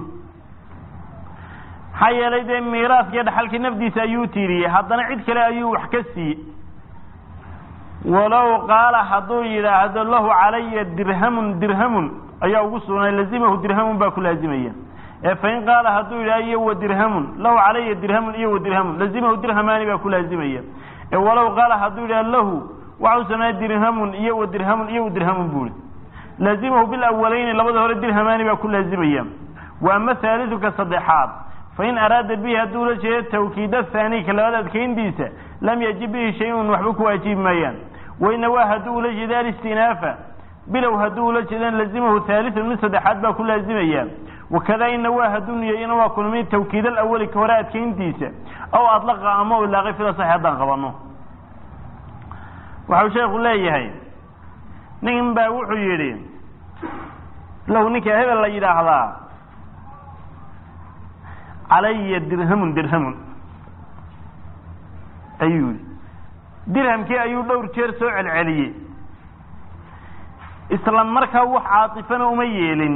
حيا لدي ميراث يد حلك نفدي سيوتيري هذا عيد كلا أيو حكسي ولو قال حضو إذا عد الله علي درهم درهم أي أوصونا لازمه درهم باكل لازمية فإن قال حضو إذا أيو درهم لو علي درهم أيو درهم لازمه درهمان باكل لازمية ولو قال حضو إذا له وعوسنا درهم أيو درهم أيو درهم بول لازمه بالأولين لبده الدرهمان باكل لازمية وأما الثالث كصدحات فإن أراد به دولة شيء التوكيد الثاني كالولد كينديسة لم يجب به شيء وحبك واجب ميان وإن وهدوا لجدال استنافة بلو هدوا لجدال لزمه ثالث من صدحات باكل لازم أيام وكذا إن وهدوا يينوا كل من التوكيد الأول كورات كينديسة أو أطلق أمه إلا غير صحيح هذا غبنه وحو شيخ الله يهي نين باوحو يرين لو نكا هذا اللي يراحظا علي درهم درهم أيوه درهم كي أيوه دور كير سوء العلي إسلام مركا وح عاطفنا وميلين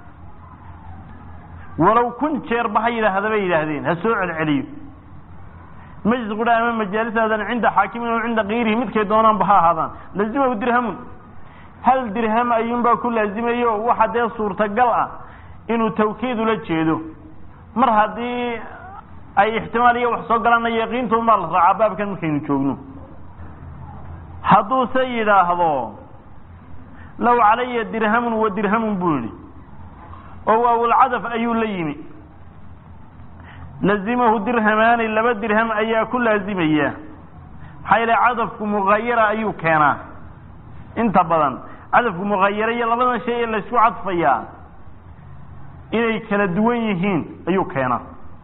ولو كنت شير بحي هذا بي هذين هسوء العلي مجلس قد أمام مجالس هذا عند حاكمين وعند غيره مثل كيدونان بها هذا لازمه درهم هل درهم أيوه با كل لازمه أيوه واحد يصور تقلع إنه توكيد لجيده mar hadii ay ihtimaal iyo wax soo galanay yaqiintu ma la raacaa baabkan markaynu joogno haduu sayidahdo low calaya dirhamun wa dirhamun buu yidhi oo waawulcadaf ayuu la yimi lazimahu dirhamaani laba dirham ayaa ku laazimaya maxaa yeele cadafku mughayara ayuu keenaa inta badan cadafku mughayara iyo labadan shay ee laysku cadfayaa inay kala duwan yihiin ayuu keenaa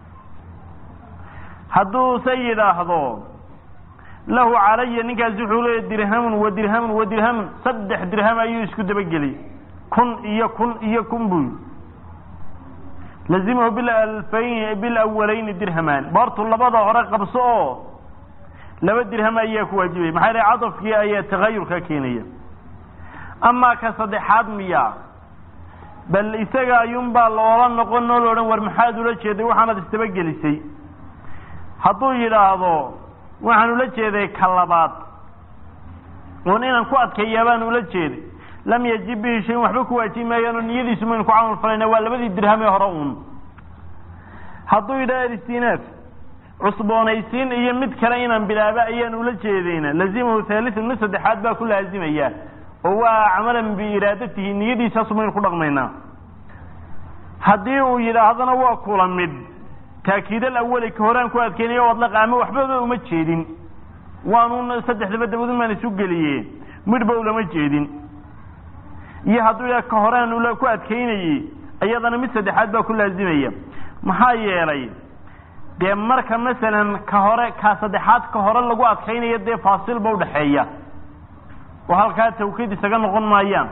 hadduu se yidhaahdo lahu calaya ninkaasi wuxuu leeyahy dirhamun wa dirhamun wa dirhamun saddex dirham ayuu isku dabageliyey kun iyo kun iyo kun buu lazimahu bilalfayn bilawalayn dirhamaan boortu labada hore qabso oo laba dirham ayaa ku waajibaya maxaa yeele cadafkii ayaa tagayurka keenaya amaa ka saddexaad miya bal isaga ayuunbaa loola noqon oo loodhan war maxaad ula jeeday waxaanad isdabagelisay hadduu yidhaahdo waxaan ula jeeday ka labaad oon inaan ku adkeeyaa baan ula jeeday lam yajib bihi shayn waxba ku waajibi maayaano niyadiisu maynu ku camal falayna waa labadii dirham ee hore uun hadduu yidhaha alistinaaf cusboonaysiin iyo mid kale inaan bilaaba ayaan ula jeedayna lazimahu haalisun mid saddexaad baa ku laazimaya oo waa camalan biiraadatihi niyadiisaasu maynu ku dhaqmaynaa haddii uu yidhaahdana waa kula mid taakiid alawali ka horaan ku adkeynaya ood laqaamo waxbaba uma jeedin waanu saddexdaba dabadun maan isu geliye midhba ulama jeedin iyo hadduu yidhaha ka horaan ula ku adkeynayey iyadana mid saddexaad baa ku laazimaya maxaa yeelay dee marka masalan ka hore ka saddexaad ka hore lagu adkeynayo dee faasil ba udhaxeeya oo halkaa tawkiid isaga noqon maayaan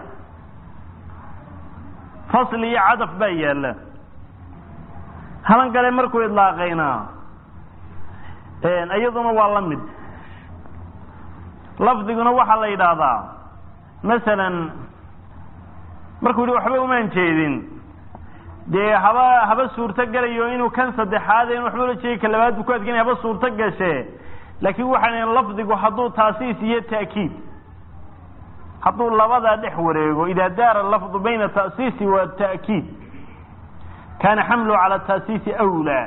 fasl iyo cadaf baa yaala halan kale markuu idlaaqaynaa iyaduna waa la mid lafdiguna waxaa la yidhaahdaa masalan markuu yihi waxba umaan jeedin dee haba haba suurto galayo inuu kan saddexaad in waxba ula jeedi ka labaad bu ku adkeynaya haba suurto gashe laakiin waxaan lafdigu hadduu taasiis iyo ta'kiid hadduu labadaa dhex wareego idaa daara lafdu bayna ta'siisi wa ta'kiid kaana xamlu cala ta'siisi awlaa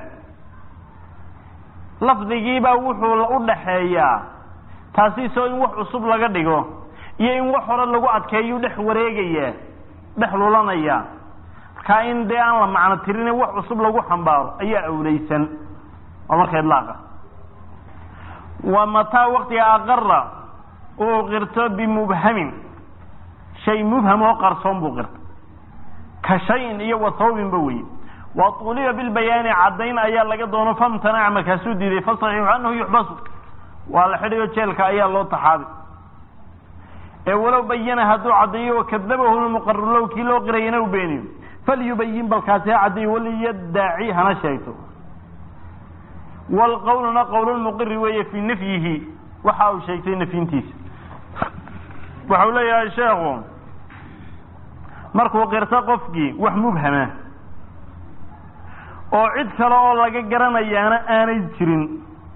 lafdigiibaa wuxuu u dhaxeeyaa taasiisoo in wax cusub laga dhigo iyo in wax hore lagu adkeeyu dhex wareegaya dhex lulanaya markaa in dee aan la macno tirin wax cusub lagu xambaaro ayaa awlaysan waa marka idlaaqa wa mataa waqtiga aqara uu qirto bimubhamin shay mubham oo qarsoon buu qirto ka shayin iyo wathawbinba weye wa tuuliba bilbayaani caddayn ayaa laga doono famtanaca markaasuu diiday fasaxiixu annahu yuxbasu waa la xidhayo jeelka ayaa loo taxaabay ee walow bayana hadduu caddeeyo wakadabahu lmuqarir low kii loo qirayana u beeniyo falyubayin balkaasi ha caddeeyo waliyaddaci hana sheegto walqawluna qowl lmuqiri weeye fii nafyihi waxa uu sheegtay nafyintiisa waxa uu leeyahay sheekhu markuu qirto qofkii wax mubhama oo cid kale oo laga garanayaana aanay jirin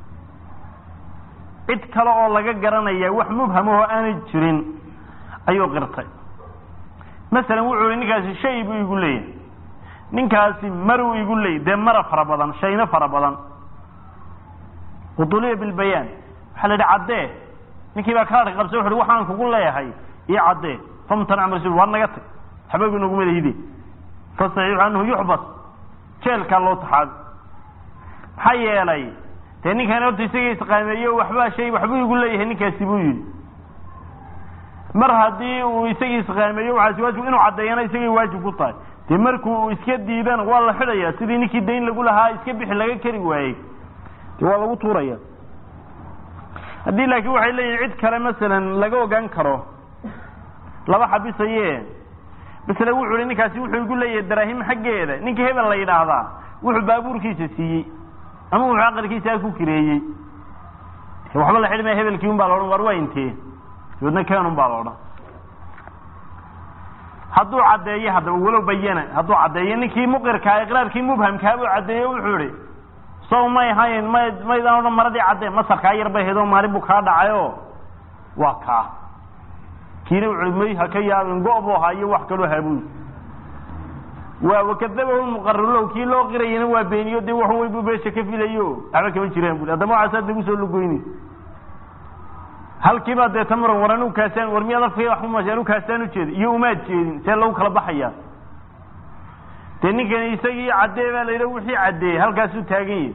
cid kale oo laga garanaya wax mubham oo aanay jirin ayuu qirtay masalan wuxuu ninkaasi shay buu igu leeyahay ninkaasi maruu igu leeyahay dee mara fara badan shayna fara badan quduliya bilbayaan waxaa la yidhi caddee ninkii baa kaadhka qabsay wuxu uhi waxaan kugu leeyahay iyo caddee famtanac marsul waa naga tag xabaagu nagu madahide fasaxiixu annahu yuxbas jeelkaa loo taxaabi maxaa yeelay dee ninkan horta isaga isqaameeyo waxbaa shay waxbuu igu leeyahay ninkaasi buu yidhi mar haddii uu isagii isqaameeyo waxaasi waajib inuu caddeeyana isagay waajib ku tahay dee markuu iska diidana waa la xidhaya sidii ninkii dayn lagu lahaa iska bixi laga kari waayey dee waa lagu tuuraya haddii laakiin waxay leeyihin cid kale masalan laga ogaan karo laba xabisaye masala wuxuu hi ninkaasi wuxuu igu leeyahay daraahim xaggeeda ninkii hebel la yidhaahdaa wuxuu baabuurkiisa siiyey ama wuxuu aqalkiisa ku kireeyey waxba la xidhmaya hebelkii un baa laodhan war waa intee dabeedna keen un baa laodhan hadduu caddeeyo haddaba walow bayana hadduu caddeeyo ninkii muqirkaa iqraarkii mubhamkaa buu caddeeyo wuxuu ihi sow may hayn may maydaan odhan maradii caddee masarkaa yar bay hayd oo maalin buu kaa dhacayoo waa kaa kiina wuxuu may ha ka yaabin go-buu ahaa iyo wax kaloo habuy waa wakadabahu lmuqarir low kii loo qirayana waa beeniyo dee wax way buu beesha ka filayo waxba kama jiraan bui haddama waxaasaad nagu soo lugoynaysa halkii baa dee tamar waran u kaasaan warmiyada afkay wax uma jeeru kaasaan u jeed iyo uma jeedin see lagu kala baxaya dee ninkan isagii cadee baa leeyahay wixii cadee halkaas u taagan yahay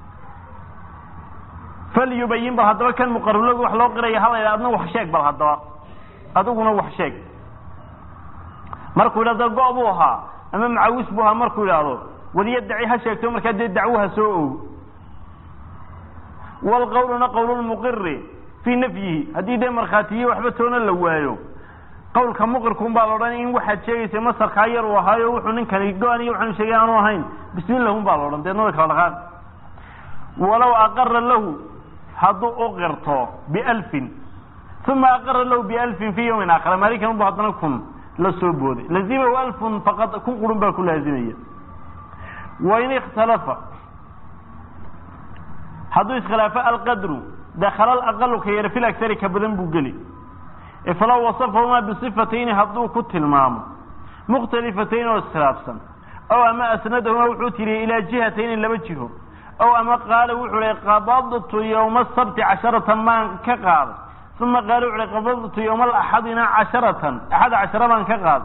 fal yubayyin ba hadaba kan muqarralagu wax loo qiray hal adna wax sheeg bal hadaba aduguna wax sheeg markuu ila goob uu ahaa ama macawis buu ahaa markuu ilaado waliya daci ha sheegto marka dee dacwaha soo oo wal qawluna qawlul muqirri في نفيه هذه ده مرخاتيه وحبة تونا لوايو قول كمقركم بالوران إن واحد شيء يسمى سرخير وهاي وحنين كان يقاني وحن شيء أنا وهين بسم الله هم بالوران ده نورك خالقان ولو أقر له هذا أقرته بألف ثم أقر له بألف في يوم آخر ما ريكم بعضناكم للسبود لزمه ألف فقط كن قرن بالكل لازمية وإن اختلف هذا اختلاف القدر دخل الأقل كير في الأكثر كبدن بوجلي فلو وصفهما بصفتين هضوا كت المام مختلفتين والسلافسا أو أما أسندهما وحوتري إلى جهتين لوجهه أو أما قال وحولي قبضت يوم السبت عشرة ما كقال ثم قال وحولي قبضت يوم الأحدنا عشرة أحد عشرة ما كقال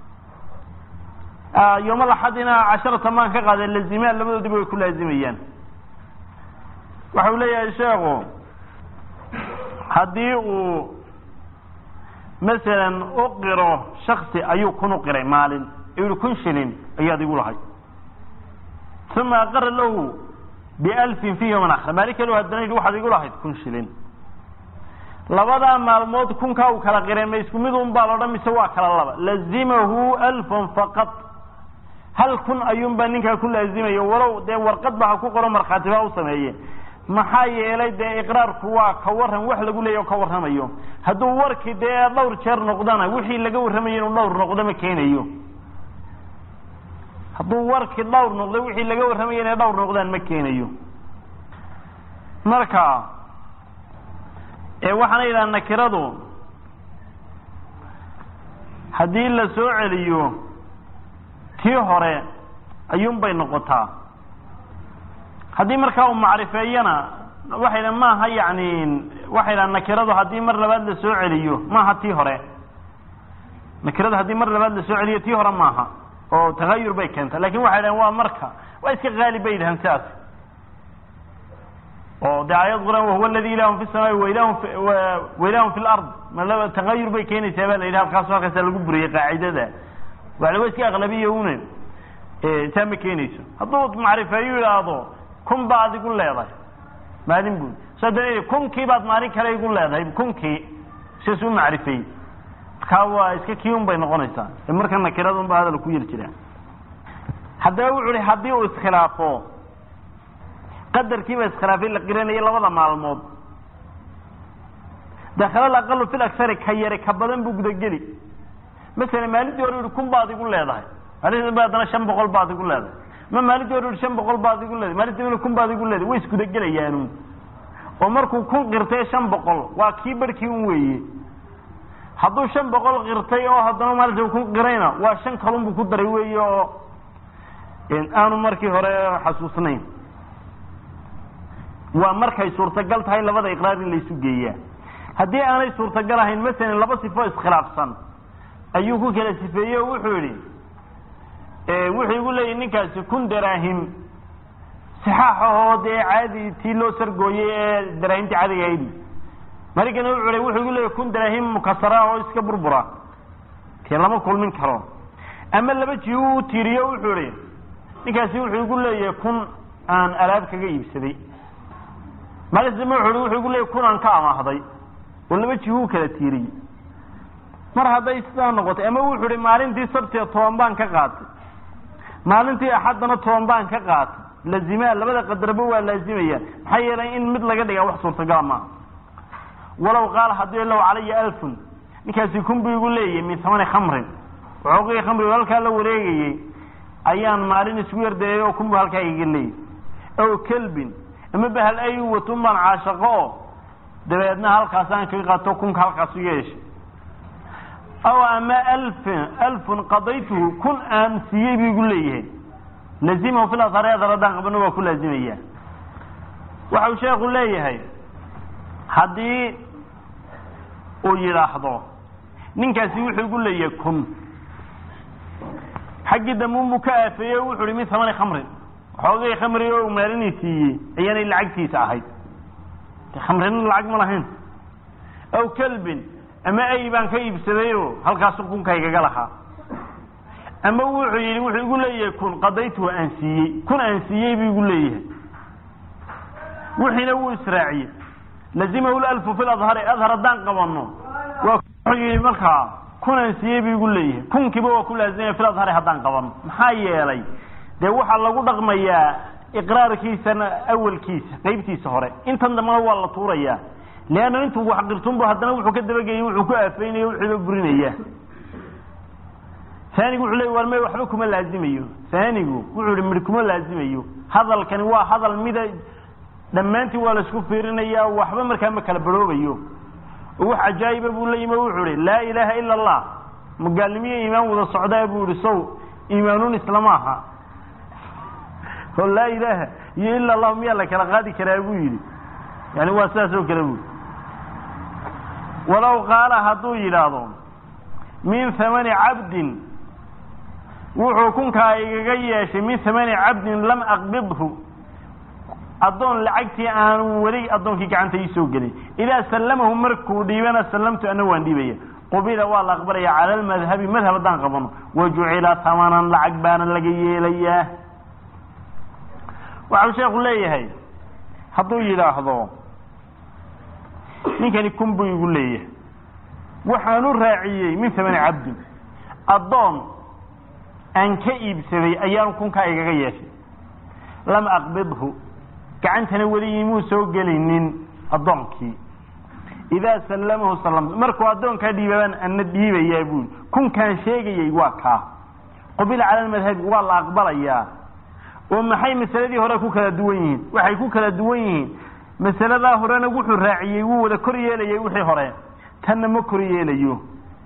آه يوم الأحدنا عشرة ما كقال اللزمان لم يدبوا كل لازميا وحولي يا شيخ haddii uu masalan u qiro shaksi ayuu kun u qiray maalin inuu kun shilin ayaad igu lahay thumma aqara lahu bialfin fi yawmin akhar maalika loo hadanay waxaad igu lahayd kun shilin labada maalmood kunka uu kala qiray ma isku mid un baa loo dhamise waa kala laba lazimahu alfun faqat hal kun ayuun baa ninka ku laazimayo walow dee warqad baa ku qoran markhaati baa u sameeyay maxaa yeelay dee iqraarku waa ka waran wax lagu leeyahay ka warramayo hadduu warkii dee dhowr jeer noqdana wixii laga warramayo inuu dhowr noqdo ma keenayo hadduu warkii dhowr noqdo wixii laga warramayo inay dhowr noqdaan ma keenayo marka ee waxaan ilaa nakiradu haddii la soo celiyo tii hore ayuun bay noqotaa haddii markaa uu macrifeeyana waxayna maaha yani waxayna nakiradu haddii mar labaad la soo celiyo maaha tii hore nakiradu haddii mar labaad la soo celiyo tii hore maaha oo tagayur bay keenta laakiin waxay dhahan waa marka waa iska qaalib bay dhahan sidaas oo daayad quran huwa alladhi ilahum fi samaa'i wa ilahum wa ilahum fil ard ma tagayur bay keenaysaa baa la yiraahdaa kaas waa kaas lagu buriyay qaacidada waxa way iska aqlabiyo una ee taam keenayso hadduu macrifeeyo ilaado kun baad igu leedahay maalin buu saddeey kunkii baad maalin kale igu leedahay kunkii si soo macrifay ka waa iska kiyun bay noqonaysaa marka nakiradu baa hadal ku yiri jiraa haddii uu yiri haddii uu iskhilaafo qadarkii baa iskhilaafay la qiranay labada maalmood dakhala la aqal fil aksar ka yare ka badan buu gudageli mesela maalin hore kun baad igu leedahay hada baadana shan boqol baad igu leedahay ma maalin hore shan boqol baad igu leedahay maalin hore kun baad igu leedahay way isku dagelayaan oo markuu kun qirtay shan boqol waa kii barkii uu weeyay hadduu shan boqol qirtay oo haddana maalin kun qirayna waa shan kalun buu ku daray weeyo oo in aanu markii hore xasuusnayn waa markay suurtagal tahay labada iqraar in la isu geeyaa haddii aanay suurtagal ahayn mesela laba sifo iskhilaafsan ayuu ku kala sifeeyay wuxuu yiri ee wuxuu igu leeyahay ninkaasi kun daraahim saxaaxo de caadi tii loo sargooyay ee daraahimta caadiga ahayd markana wuxuu igu leeyahay kun daraahim mukasara oo iska burbura kee lama kulmin karo ama laba jiyo tiriyo wuxuu yiri ninkaasi wuxuu igu leeyahay kun aan alaab kaga iibsaday maalintii wuxuu igu leeyahay kun aan ka amaahday oo laba jiyo kala tiiriyay mar haday sidaa noqotay ama wuxuu yiri maalintii sabti toban baan ka qaatay maalintii axadna toban baan ka qaatay lazima labada qadarba waa laazimaya maxay yeelay in mid laga dhiga wax suurtagal ma walaw qaal hadii law calaya alf ninkaasi kun buu igu leeyahay min thamani khamrin wuxuu khamri halka la wareegayay ayaan maalin isku yardeeyay oo kun halka iga leeyahay oo kalbin ama bahal ay wato man caashaqo dabeedna halkaas aan ka qaato kun halkaas u yeeshay أو أما ألف ألف قضيته كل أمسية بيقول ليه لازمه في الأثار هذا ردان قبنه وكل لازمية وحو شيخ ليه هاي حدي oo yiraahdo ninkaasi wuxuu igu leeyahay kun xaqi damumu ka afeeyay wuxuu min thamani khamrin xoogay khamri oo maalintiisii ayana lacagtiisa ahayd khamrin lacag ma lahayn aw kalbin ama ay baan ka iibsadayo halkaas kunkayga galaha ama wuxuu yiri wuxuu igu leeyahay kun qadaytu aan siiyay kun aan siiyay bi igu leeyahay وحين هو إسرائيل لازمه الألف في الأظهر أظهر الدان قبضنه وحي مركا كنا نسيبي يقول لي كن كبوا كل لازمه في الأظهر هدان قبضنه محايا لي ده وحا لغو دغميا إقرار كيسا أول كيس قيبتي سهرة انت عندما هو الله طوريا لأنه انتوا وحقرتم به هدنا وحو كدبا جاي وحو كافين وحو برينيا ثاني يقول لي والمي وحبكم اللازميه ثاني يقول مركم اللازميه هذا كان هو هذا الميدا dhammaantii waa la isku fiirinayaa waxba markaa ma kala baroobayo wax ajaayib buu leeyahay wuxuu yiri la ilaaha illa allah magaalimiye iimaan wada socdaa buu yiri soo iimaanun islaamaha la ilaaha illa allah miya la kala qaadi karaa buu yiri yani waa saas oo kale buu walaw qaala haduu yiraahdo min thamani abdin wuxuu kunka igaga yeeshay min thamani abdin lam aqbidhu أظن لعقتي أنا ولي أظن كي كعنت يسوقني إذا سلمه مركو ديوانا سلمت أنا وانديبية قبيل والله أخبري على المذهب مذهب دان قبنا وجعل ثمنا لعقبانا لقي ليه وعلى شيخ ليه هاي حطوا يلاحظوا مين كان يكون بيقول ليه وحانو الراعيي من ثمن عبد أظن أن كئب سبي أيام كون كايغا لم أقبضه كعنتنا ولي موسى وقالين الضنكي إذا سلمه سلم مركو الضنك ديبان أن الديبة يابون كن كان شيء يواكا قبل على المذهب والله أقبل إياه وما حي مسألة دي هراكو كلا دوين وحيكو كلا دوين مسألة ذا هرانا وحو الراعي ولا كريا لي وحي هراء تن ما كريا ليو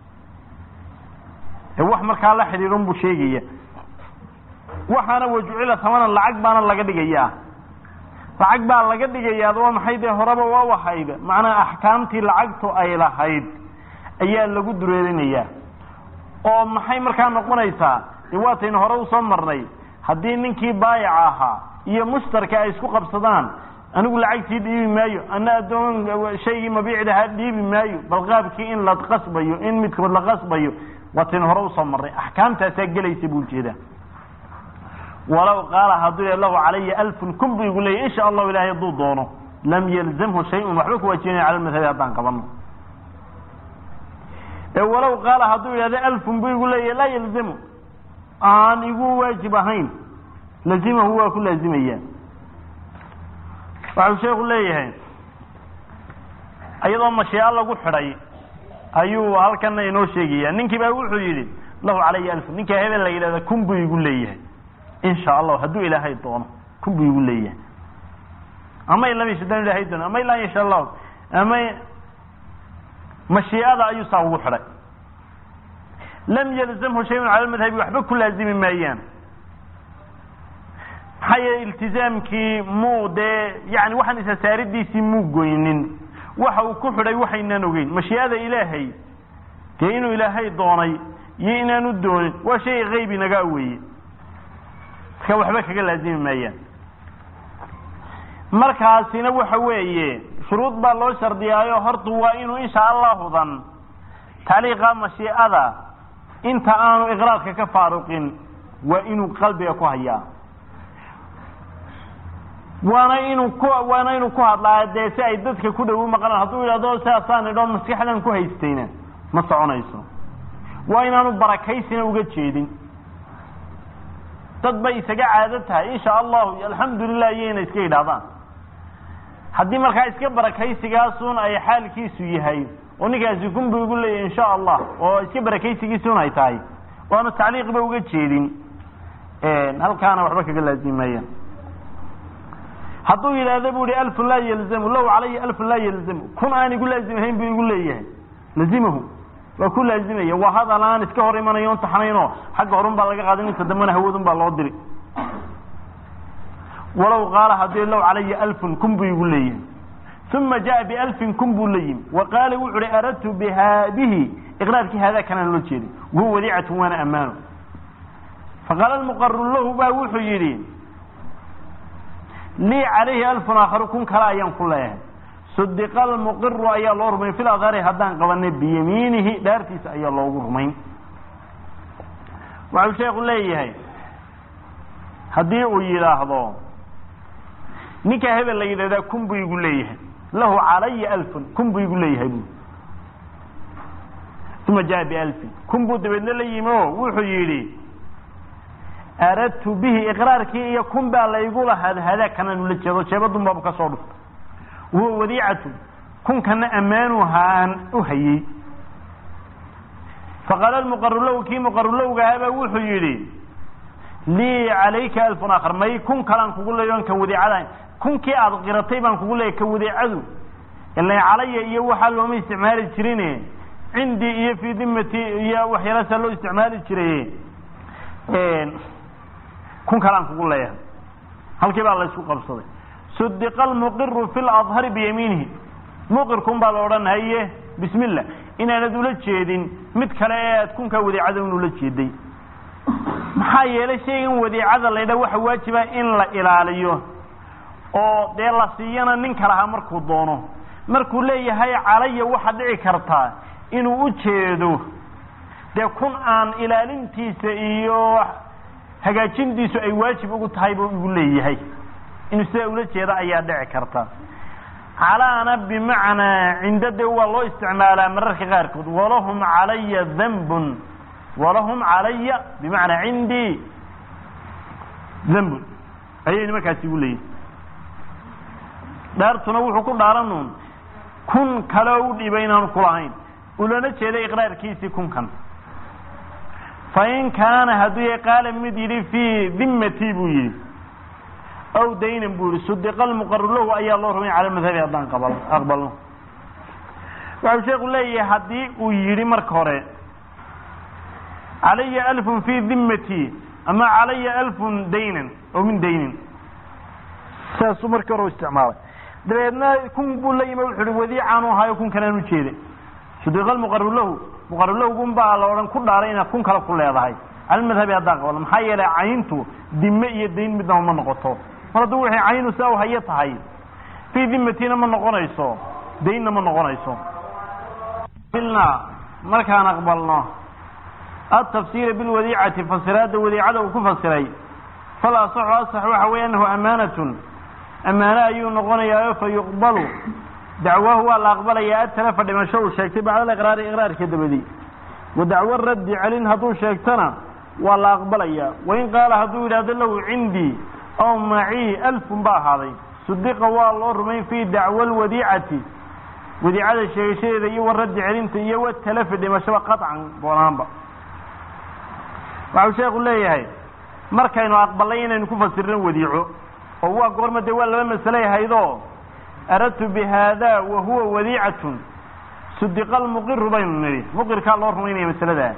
هو أحمر كان الله حدي رنبو شيء وحانا وجعل ثمانا العقبانا لقد إياه lacag baa laga dhigayaa waa maxay de horaba waa waxayda macna ahkaamtii lacagtu ay lahayd ayaa lagu dureerinayaa oo maxay markaa noqonaysaa diwaatin hore u soo marnay hadii ninkii baayic ahaa iyo mushtarka ay isku qabsadaan anigu lacagtii dhiibi maayo ana adoon shay mabiicda dhiibi maayo bal qaabkii in la qasbayo in midkood la qasbayo waatin hore u soo marnay ahkaamtaas ay galaysa buu jeedaa ولو قال هذول الله علي ألف كم يقول لي إن شاء الله إلهي يضو دونه لم يلزمه شيء وحبك وجيني على المثال يعطان قبلنا ولو قال هذول هذا ألف يقول لي لا يلزمه آن يقول واجبهين لزمه هو كل لازمية وعلى الشيخ لي هين أيضا ما شاء الله قل حري أيوه هل كان ينو شيء ننكي بقول حجيري الله علي ألف ننكي هذا اللي إذا كم يقول لي إن شاء الله هدو إلهي طونه كم بيقول لي أما إلا يشدن إلهي دونه أما إلا إن شاء الله أما مشيئة أي صاحب حرق لم يلزمه شيء على المذهب وحبه كل لازم مايان حي التزام كي مو ده يعني واحد سارد دي سمو جوينين وحو كفر وحي نانوجين مشيئة إلهي كأنه إلهي طوني ينانو الدون وشيء غيبي نجاوي waxba kaga laazimi maayaan markaasina waxa weeye shuruud baa loo shardiyaayo hortu waa inuu insha Allah hudan taliqa mashii'ada inta aanu iqraarka ka faaruqin waa inuu qalbiga ku hayaa waana inuu ku waana inuu ku hadlaa deese ay dadka ku dhaw maqan haduu yiraahdo saasaan idhoon maskaxdan ku haystayna ma soconayso waa inaanu barakaysiina uga jeedin dad bay isaga caado tahay insha Allah alxamdulillah yeena iska yidhaadaan haddii markaa iska barakaysigaasuun ay xaalkiisu yahay oo ninkaasi kun buu ugu leeyahay insha Allah oo iska barakaysigiisuun ay tahay waana tacliiq ba uga jeedin een halkaana waxba kaga laazimayaan hadduu yidhaahdo buu alf la yalzamu law alayhi alf la yalzamu kun aan igu laazimayn buu igu leeyahay lazimahu وكل لازمية وهذا الآن اسكهر إيمانا ينتحنينه حق عرون بالله قادم يتدمنا هودن بالله ديري ولو قال هذه لو علي ألف كم بيقول لي ثم جاء بألف كنبولين وقال وحري أردت بهذه إقرارك هذا كان الوجه وهو وديعة وانا أمانه فقال المقرر له باوحيرين لي عليه ألف آخر كن كلا ينقل له صدق المقر أي الله رمين في الأغار هدان قوانا بيمينه دارتيس أي الله رمين وعلى شيء يقول لي هديعوا يلاحظوا نكا هذا اللي إذا كنبو يقول لي له علي ألف كنبو يقول لي ثم جاء بألف كنبو دبنا لي يمو وحيري أردت به إقرارك يكون بألا يقول هذا هذا كان نلجه شباب ما بك صرف وهو وديعة كن كان أمانها أن أهيي فقال المقرر له كي مقرر له هذا وحيري لي عليك ألف آخر ما يكون كلام كقول له يوم كوديعة كن كي أذكرتي بان كقول له كوديعة اللي علي يوحى لهم استعمال الشريني عندي في ذمتي يا وحيرس له استعمال الشريني كن كلام كقول له هل كيف الله يسوق بصدق صدق المقر في الأظهر بيمينه مقر كن بالوران هيه بسم الله إن أنا دولت شيدين متكلات كن كودي عدم دولت شيدي محايا لشيء ودي عدل إذا واحد واجبا إن لا إلاليه أو دي الله سيانا ننكرها مركو دونه مركو لي هاي علي واحد عي كرتا إنه أجيدو دي كن آن إلالنتيس إيوه hagaajintiisu ay waajib ugu tahay buu ugu leeyahay in sida ula jeeda ayaa dhici karta calaana bimaana indada waa loo isticmaalaa mararka qaar kood walahum alayya dhanbun walahum alayya bimaana indi dhanbun ayay markaas ugu leeyahay daartuna wuxuu ku dhaaranun kun kale u dhibaynaan ku lahayn ulana jeeday iqraarkiisi kun kan فإن كان هدوية قال مديري في ذمتي بوي أو دين بوري صدق المقرر له أي الله رمي على المذهب أدان قبل أقبله وعلى شيء يقول لي هدي ويري مركوري علي ألف في ذمتي أما علي ألف دين أو من دين ساسو مركورو استعماله درينا يكون بقول لي ما الحلو وذي عنه هاي يكون كان نشيله صدق المقرر له مقرر له قم بقى لورن كل دارين كون كلا كل هذا على المذهب هذا ولا محيل عينته دمية دين بدهم من نقطه فردوا هي عينه ساو هي تهاي في ذمتنا من نقرأيسو ديننا من نقرأيسو قلنا ما كان قبلنا التفسير بالوديعة فسراد الوديعة وكفسري فلا صح أصح وحوي أنه أمانة أمانة أيون نقرأ فيقبل دعوه هو الأقبل يا أتلف لما شو شيكتب على الإقرار إقرار كذبدي ودعوة الرد علين هدو شيكتنا ولا أقبل يا وإن قال هدو إذا له عندي أو معي ألف باع هذا صدق والله رمين في دعوة الوديعة وديعة الشيء شيء ذي والرد علين تيوى التلف لما شو قطعا بورانبا وعلى شيء يقول لي هاي مركين وأقبلين إن كفر سرنا وديعه هو قرمة دول لما سليه هيدو أردت بهذا وهو وديعة صدق المقر بين النبي مقر كان الله رميني مثل ذا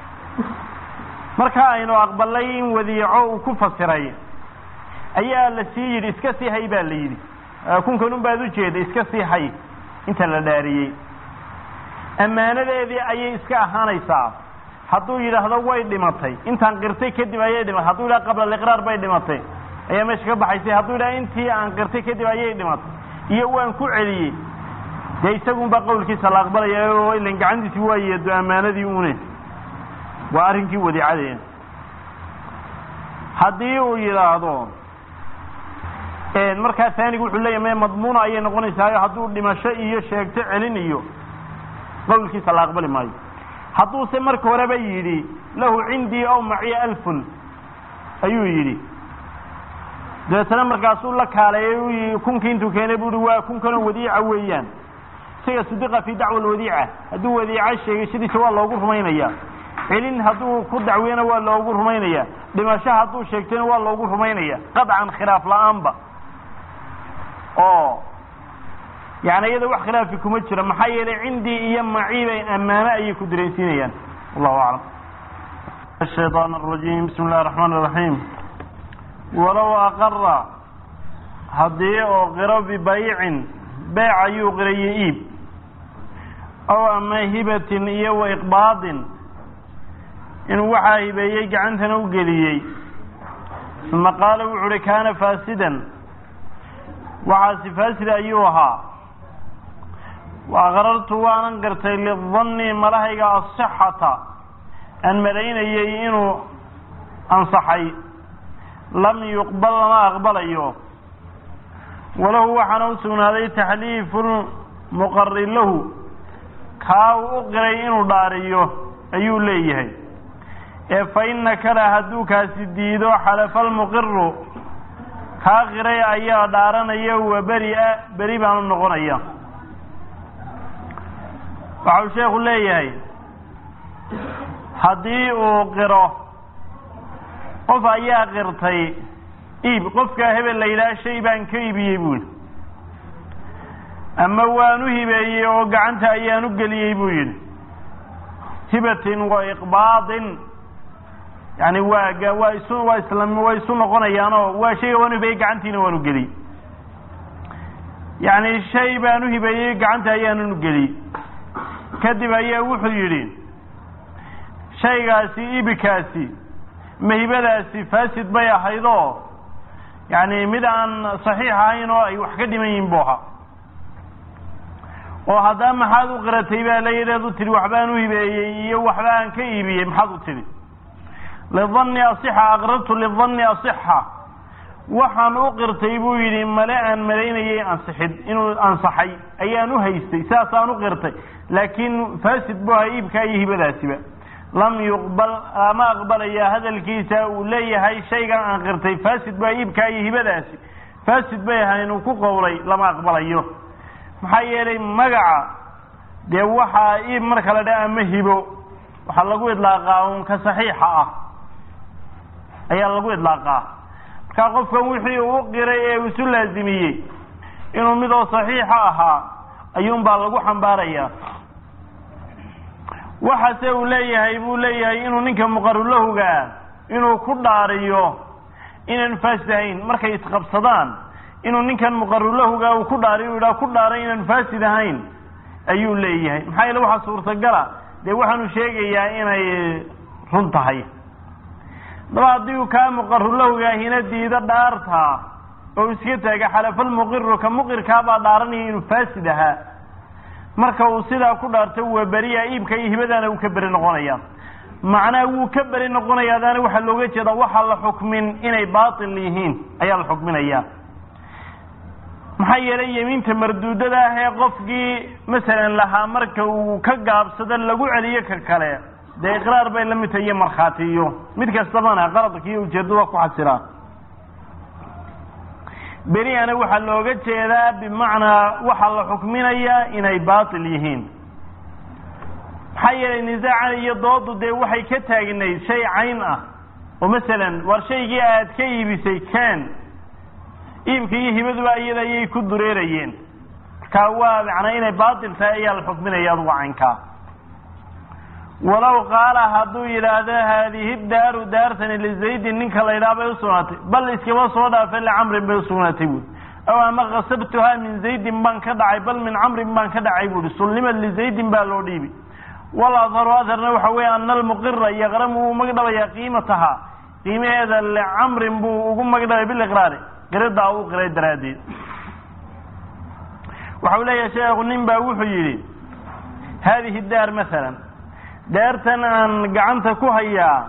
مركا إنه أقبلين وديعه وكفصرين أيها السيد إسكسي هاي بالليل كن كنون بعدو جيد إسكسي هاي انت لداري أما أنا ذي أي إسكا هاني صعب حطوا إلى هذا وايد لمطي انت انقرتي كدب أي دمط حطوا إلى قبل الإقرار بايد لمطي أي مشكلة بحيثي حطوا إلى انت انقرتي كدب أي دمط يوان كعلي جايسكم بقول كيس الأقبل يا ويلين عندي سواي يد أمانة ديونه وأرنكي ودي عليه حديو يرادون إن مركز ثاني يقول لي ما مضمونة أي نقول سايا حدود لما شيء يشيك تعلن يو قول كيس الأقبل ماي حدود سمرك وربا يري له عندي أو معي ألف أيو يري ده سلام رجاسول لك عليه يكون كنتو كان يبودوا كون كانوا وديعة ويان سيا صدق في دعوة الوديعة هدو وديعة شيء شدي سواء الله وقف مينيا علين هدو كود دعوينا ولا وقف مينيا لما شاهدوا شيكتين ولا وقف مينيا قطعا خلاف لا أنبا أوه يعني إذا واحد خلافكم أجرا محيل عندي إيام معيبة أمانة أي كدريسينيا الله أعلم. الشيطان الرجيم بسم الله الرحمن الرحيم. ولو أقر هدي أو غير ببيع beeca ayuu qirayay iib ow ama hibatin iyo wa iqbaadin inuu waxaa hibeeyey gacantana u geliyey uma qaala wuxu uhi kaana faasidan waxaasi faasid ayuu ahaa wa aqrartu waanan qirtay lidanni malahayga asixata aan malaynayay inuu ansaxay lam yuqbal lama aqbalayo walahu waxaana u sugnaaday taxliifu muqari lahu kaa uu u qiray inuu dhaariyo ayuu leeyahay ee fa ina kala hadduu kaasi diido xalafa almuqiru kaa qiray ayaa dhaaranaya wa beri-a beri baanu noqonaya waxau sheekhu leeyahay haddii uu qiro qof ayaa qirtay iib qofkaa hebel la yidhaha shay baan ka iibiyey buuhi ama waan u hibeeyey oo gacanta ayaan u geliyey buu yidhi hibatin wa iqbaadin yani waa waa isu waa islam waa isu noqonayaanoo waa shayga waan u hibeeyey gacantiina waan u geliyey yani shay baan u hibeeyey gacanta ayaan u geliyey kadib ayaa wuxuu yidhi shaygaasi iibikaasi mahibadaasi faasid bay ahaydoo yani mid aan saxiix ahayn oo ay wax ka dhiman yihin bu ahaa oo haddaa maxaad u qiratay baa la yidhi ad u tidhi waxbaan u hibeeyey iyo waxba aan ka iibiyey maxaad u tidhi lidanni asixa aqrartu lidanni asixa waxaan u qirtay buu yidhi male aan malaynayay ansixid inuu ansaxay ayaan u haystay saasaan u qirtay laakiin faasid bu ahaa iibkaa iyo hibadaasiba lam yuqbal ama aqbalaya hadalkiisa uu leeyahay shaygan aan qirtay faasid baa iibkaa iyo hibadaasi faasid bay ahaa inuu ku qowlay lama aqbalayo maxaa yeelay magaca dee waxaa iib marka la dha ama hibo waxaa lagu idlaaqaa un ka saxiixa ah ayaa lagu idlaaqaa markaa qofkan wixii uu qiray ee isu laazimiyey inuu midoo saxiixa ahaa ayuunbaa lagu xambaarayaa waxaase uu leeyahay buu leeyahay inuu ninka muqarulahugaa inuu ku dhaariyo inaan faasid ahayn markay isqabsadaan inuu ninkan muqarulahugaa uu ku dhaariyo idhaa ku dhaaray inaan faasid ahayn ayuu leeyahay maxaa yeele waxaa suurtagala dee waxaanu sheegayaa inay run tahay daba haddii uu kaa muqarulahugaahina diido dhaarta oo iska taaga xalafalmuqiru ka muqirkaabaa dhaaranaya inuu faasid ahaa marka uu sidaa ku dhaarto waa beriya iibka iyo hibadaana uu ka beri noqonaya macnaha wuu ka beri noqonaya adaana waxaa looga jeeda waxaa la xukmin inay baatil yihiin ayaa la xukminaya maxaa yeelay yemiinta marduudada ah ee qofkii masalan lahaa marka uu ka gaabsado lagu celiyo ka kale dee iqraar bay la mid tahay iyo markhaatiyo mid kastabana qaladka iyo ujeedada ku xasiraa beriana waxaa looga jeedaa bimacnaa waxaa la xukminayaa inay baatil yihiin maxaa yeelay nisaacan iyo doodu dee waxay ka taagnayd shay cayn ah oo masalan war shaygii aad ka iibisay ken iibka iyo hibaduba iyada ayay ku dureerayeen markaa waa macnaa inay baatil tahay ayaa la xukminaya adugu caynkaa walow qaala hadduu yidhaahdo haadihi daaru daartani lizaydin ninka la yidhaha bay usugnaatay bal iskaba soo dhaafay licamrin bay usugnaatay buui aw ama kasabtuhaa min zaydin baan ka dhacay bal min camrin baan ka dhacay buuhi sullimad lizaydin baa loo dhiibi waladharu atharna waxa weeye ana almuqira yaqramu wuu magdhabayaa qiimatahaa qiimaheeda licamrin buu ugu magdhabay biliqraari qiradaa uu qiray daraaddeed waxau leeyahay sheekhu nin baa wuxuu yidhi haadihi daar masalan daartan aan gacanta ku hayaa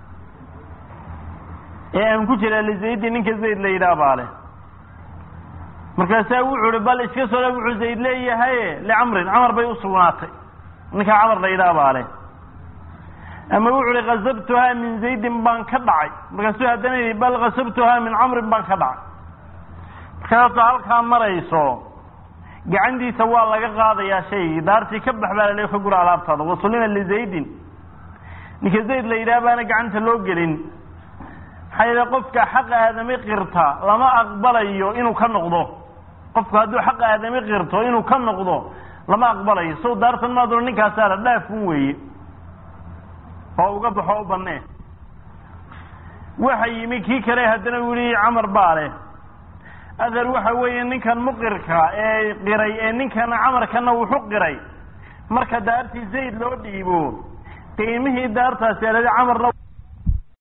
ee aan ku jira lizaydin ninka zayd la yidhaha baa leh markaasaa wuxuu ihi bal iska soo wuxuu zayd leeyahay licamrin camar bay usugnaatay ninka camar la yidhaha baa leh ama wuxuu ihi kasabtuhaa min zaydin baan ka dhacay markaasuu haddana yidhi bal kasabtuhaa min camrin baan ka dhacay markaasoo halkaa marayso gacantiisa waa laga qaadayaa shaygii daartii ka bax baa lale ka gura alaabtaada wasulina lizaydin ninka zayd la yidhaha baana gacanta loo gelin maxaa yeele qofka xaqa aadami qirta lama aqbalayo inuu ka noqdo qofku hadduu xaqa aadami qirto inuu ka noqdo lama aqbalayo sow daartan maaduna ninkaasaa la dhaafun weeye oo uga baxo u banee waxa yimi kii kale haddana u yihi camar baa leh adar waxa weeye ninkan muqirka ee qiray ee ninkan camarkana wuxuu qiray marka daartii zayd loo dhiibo qiimihii daartaasi alada camarna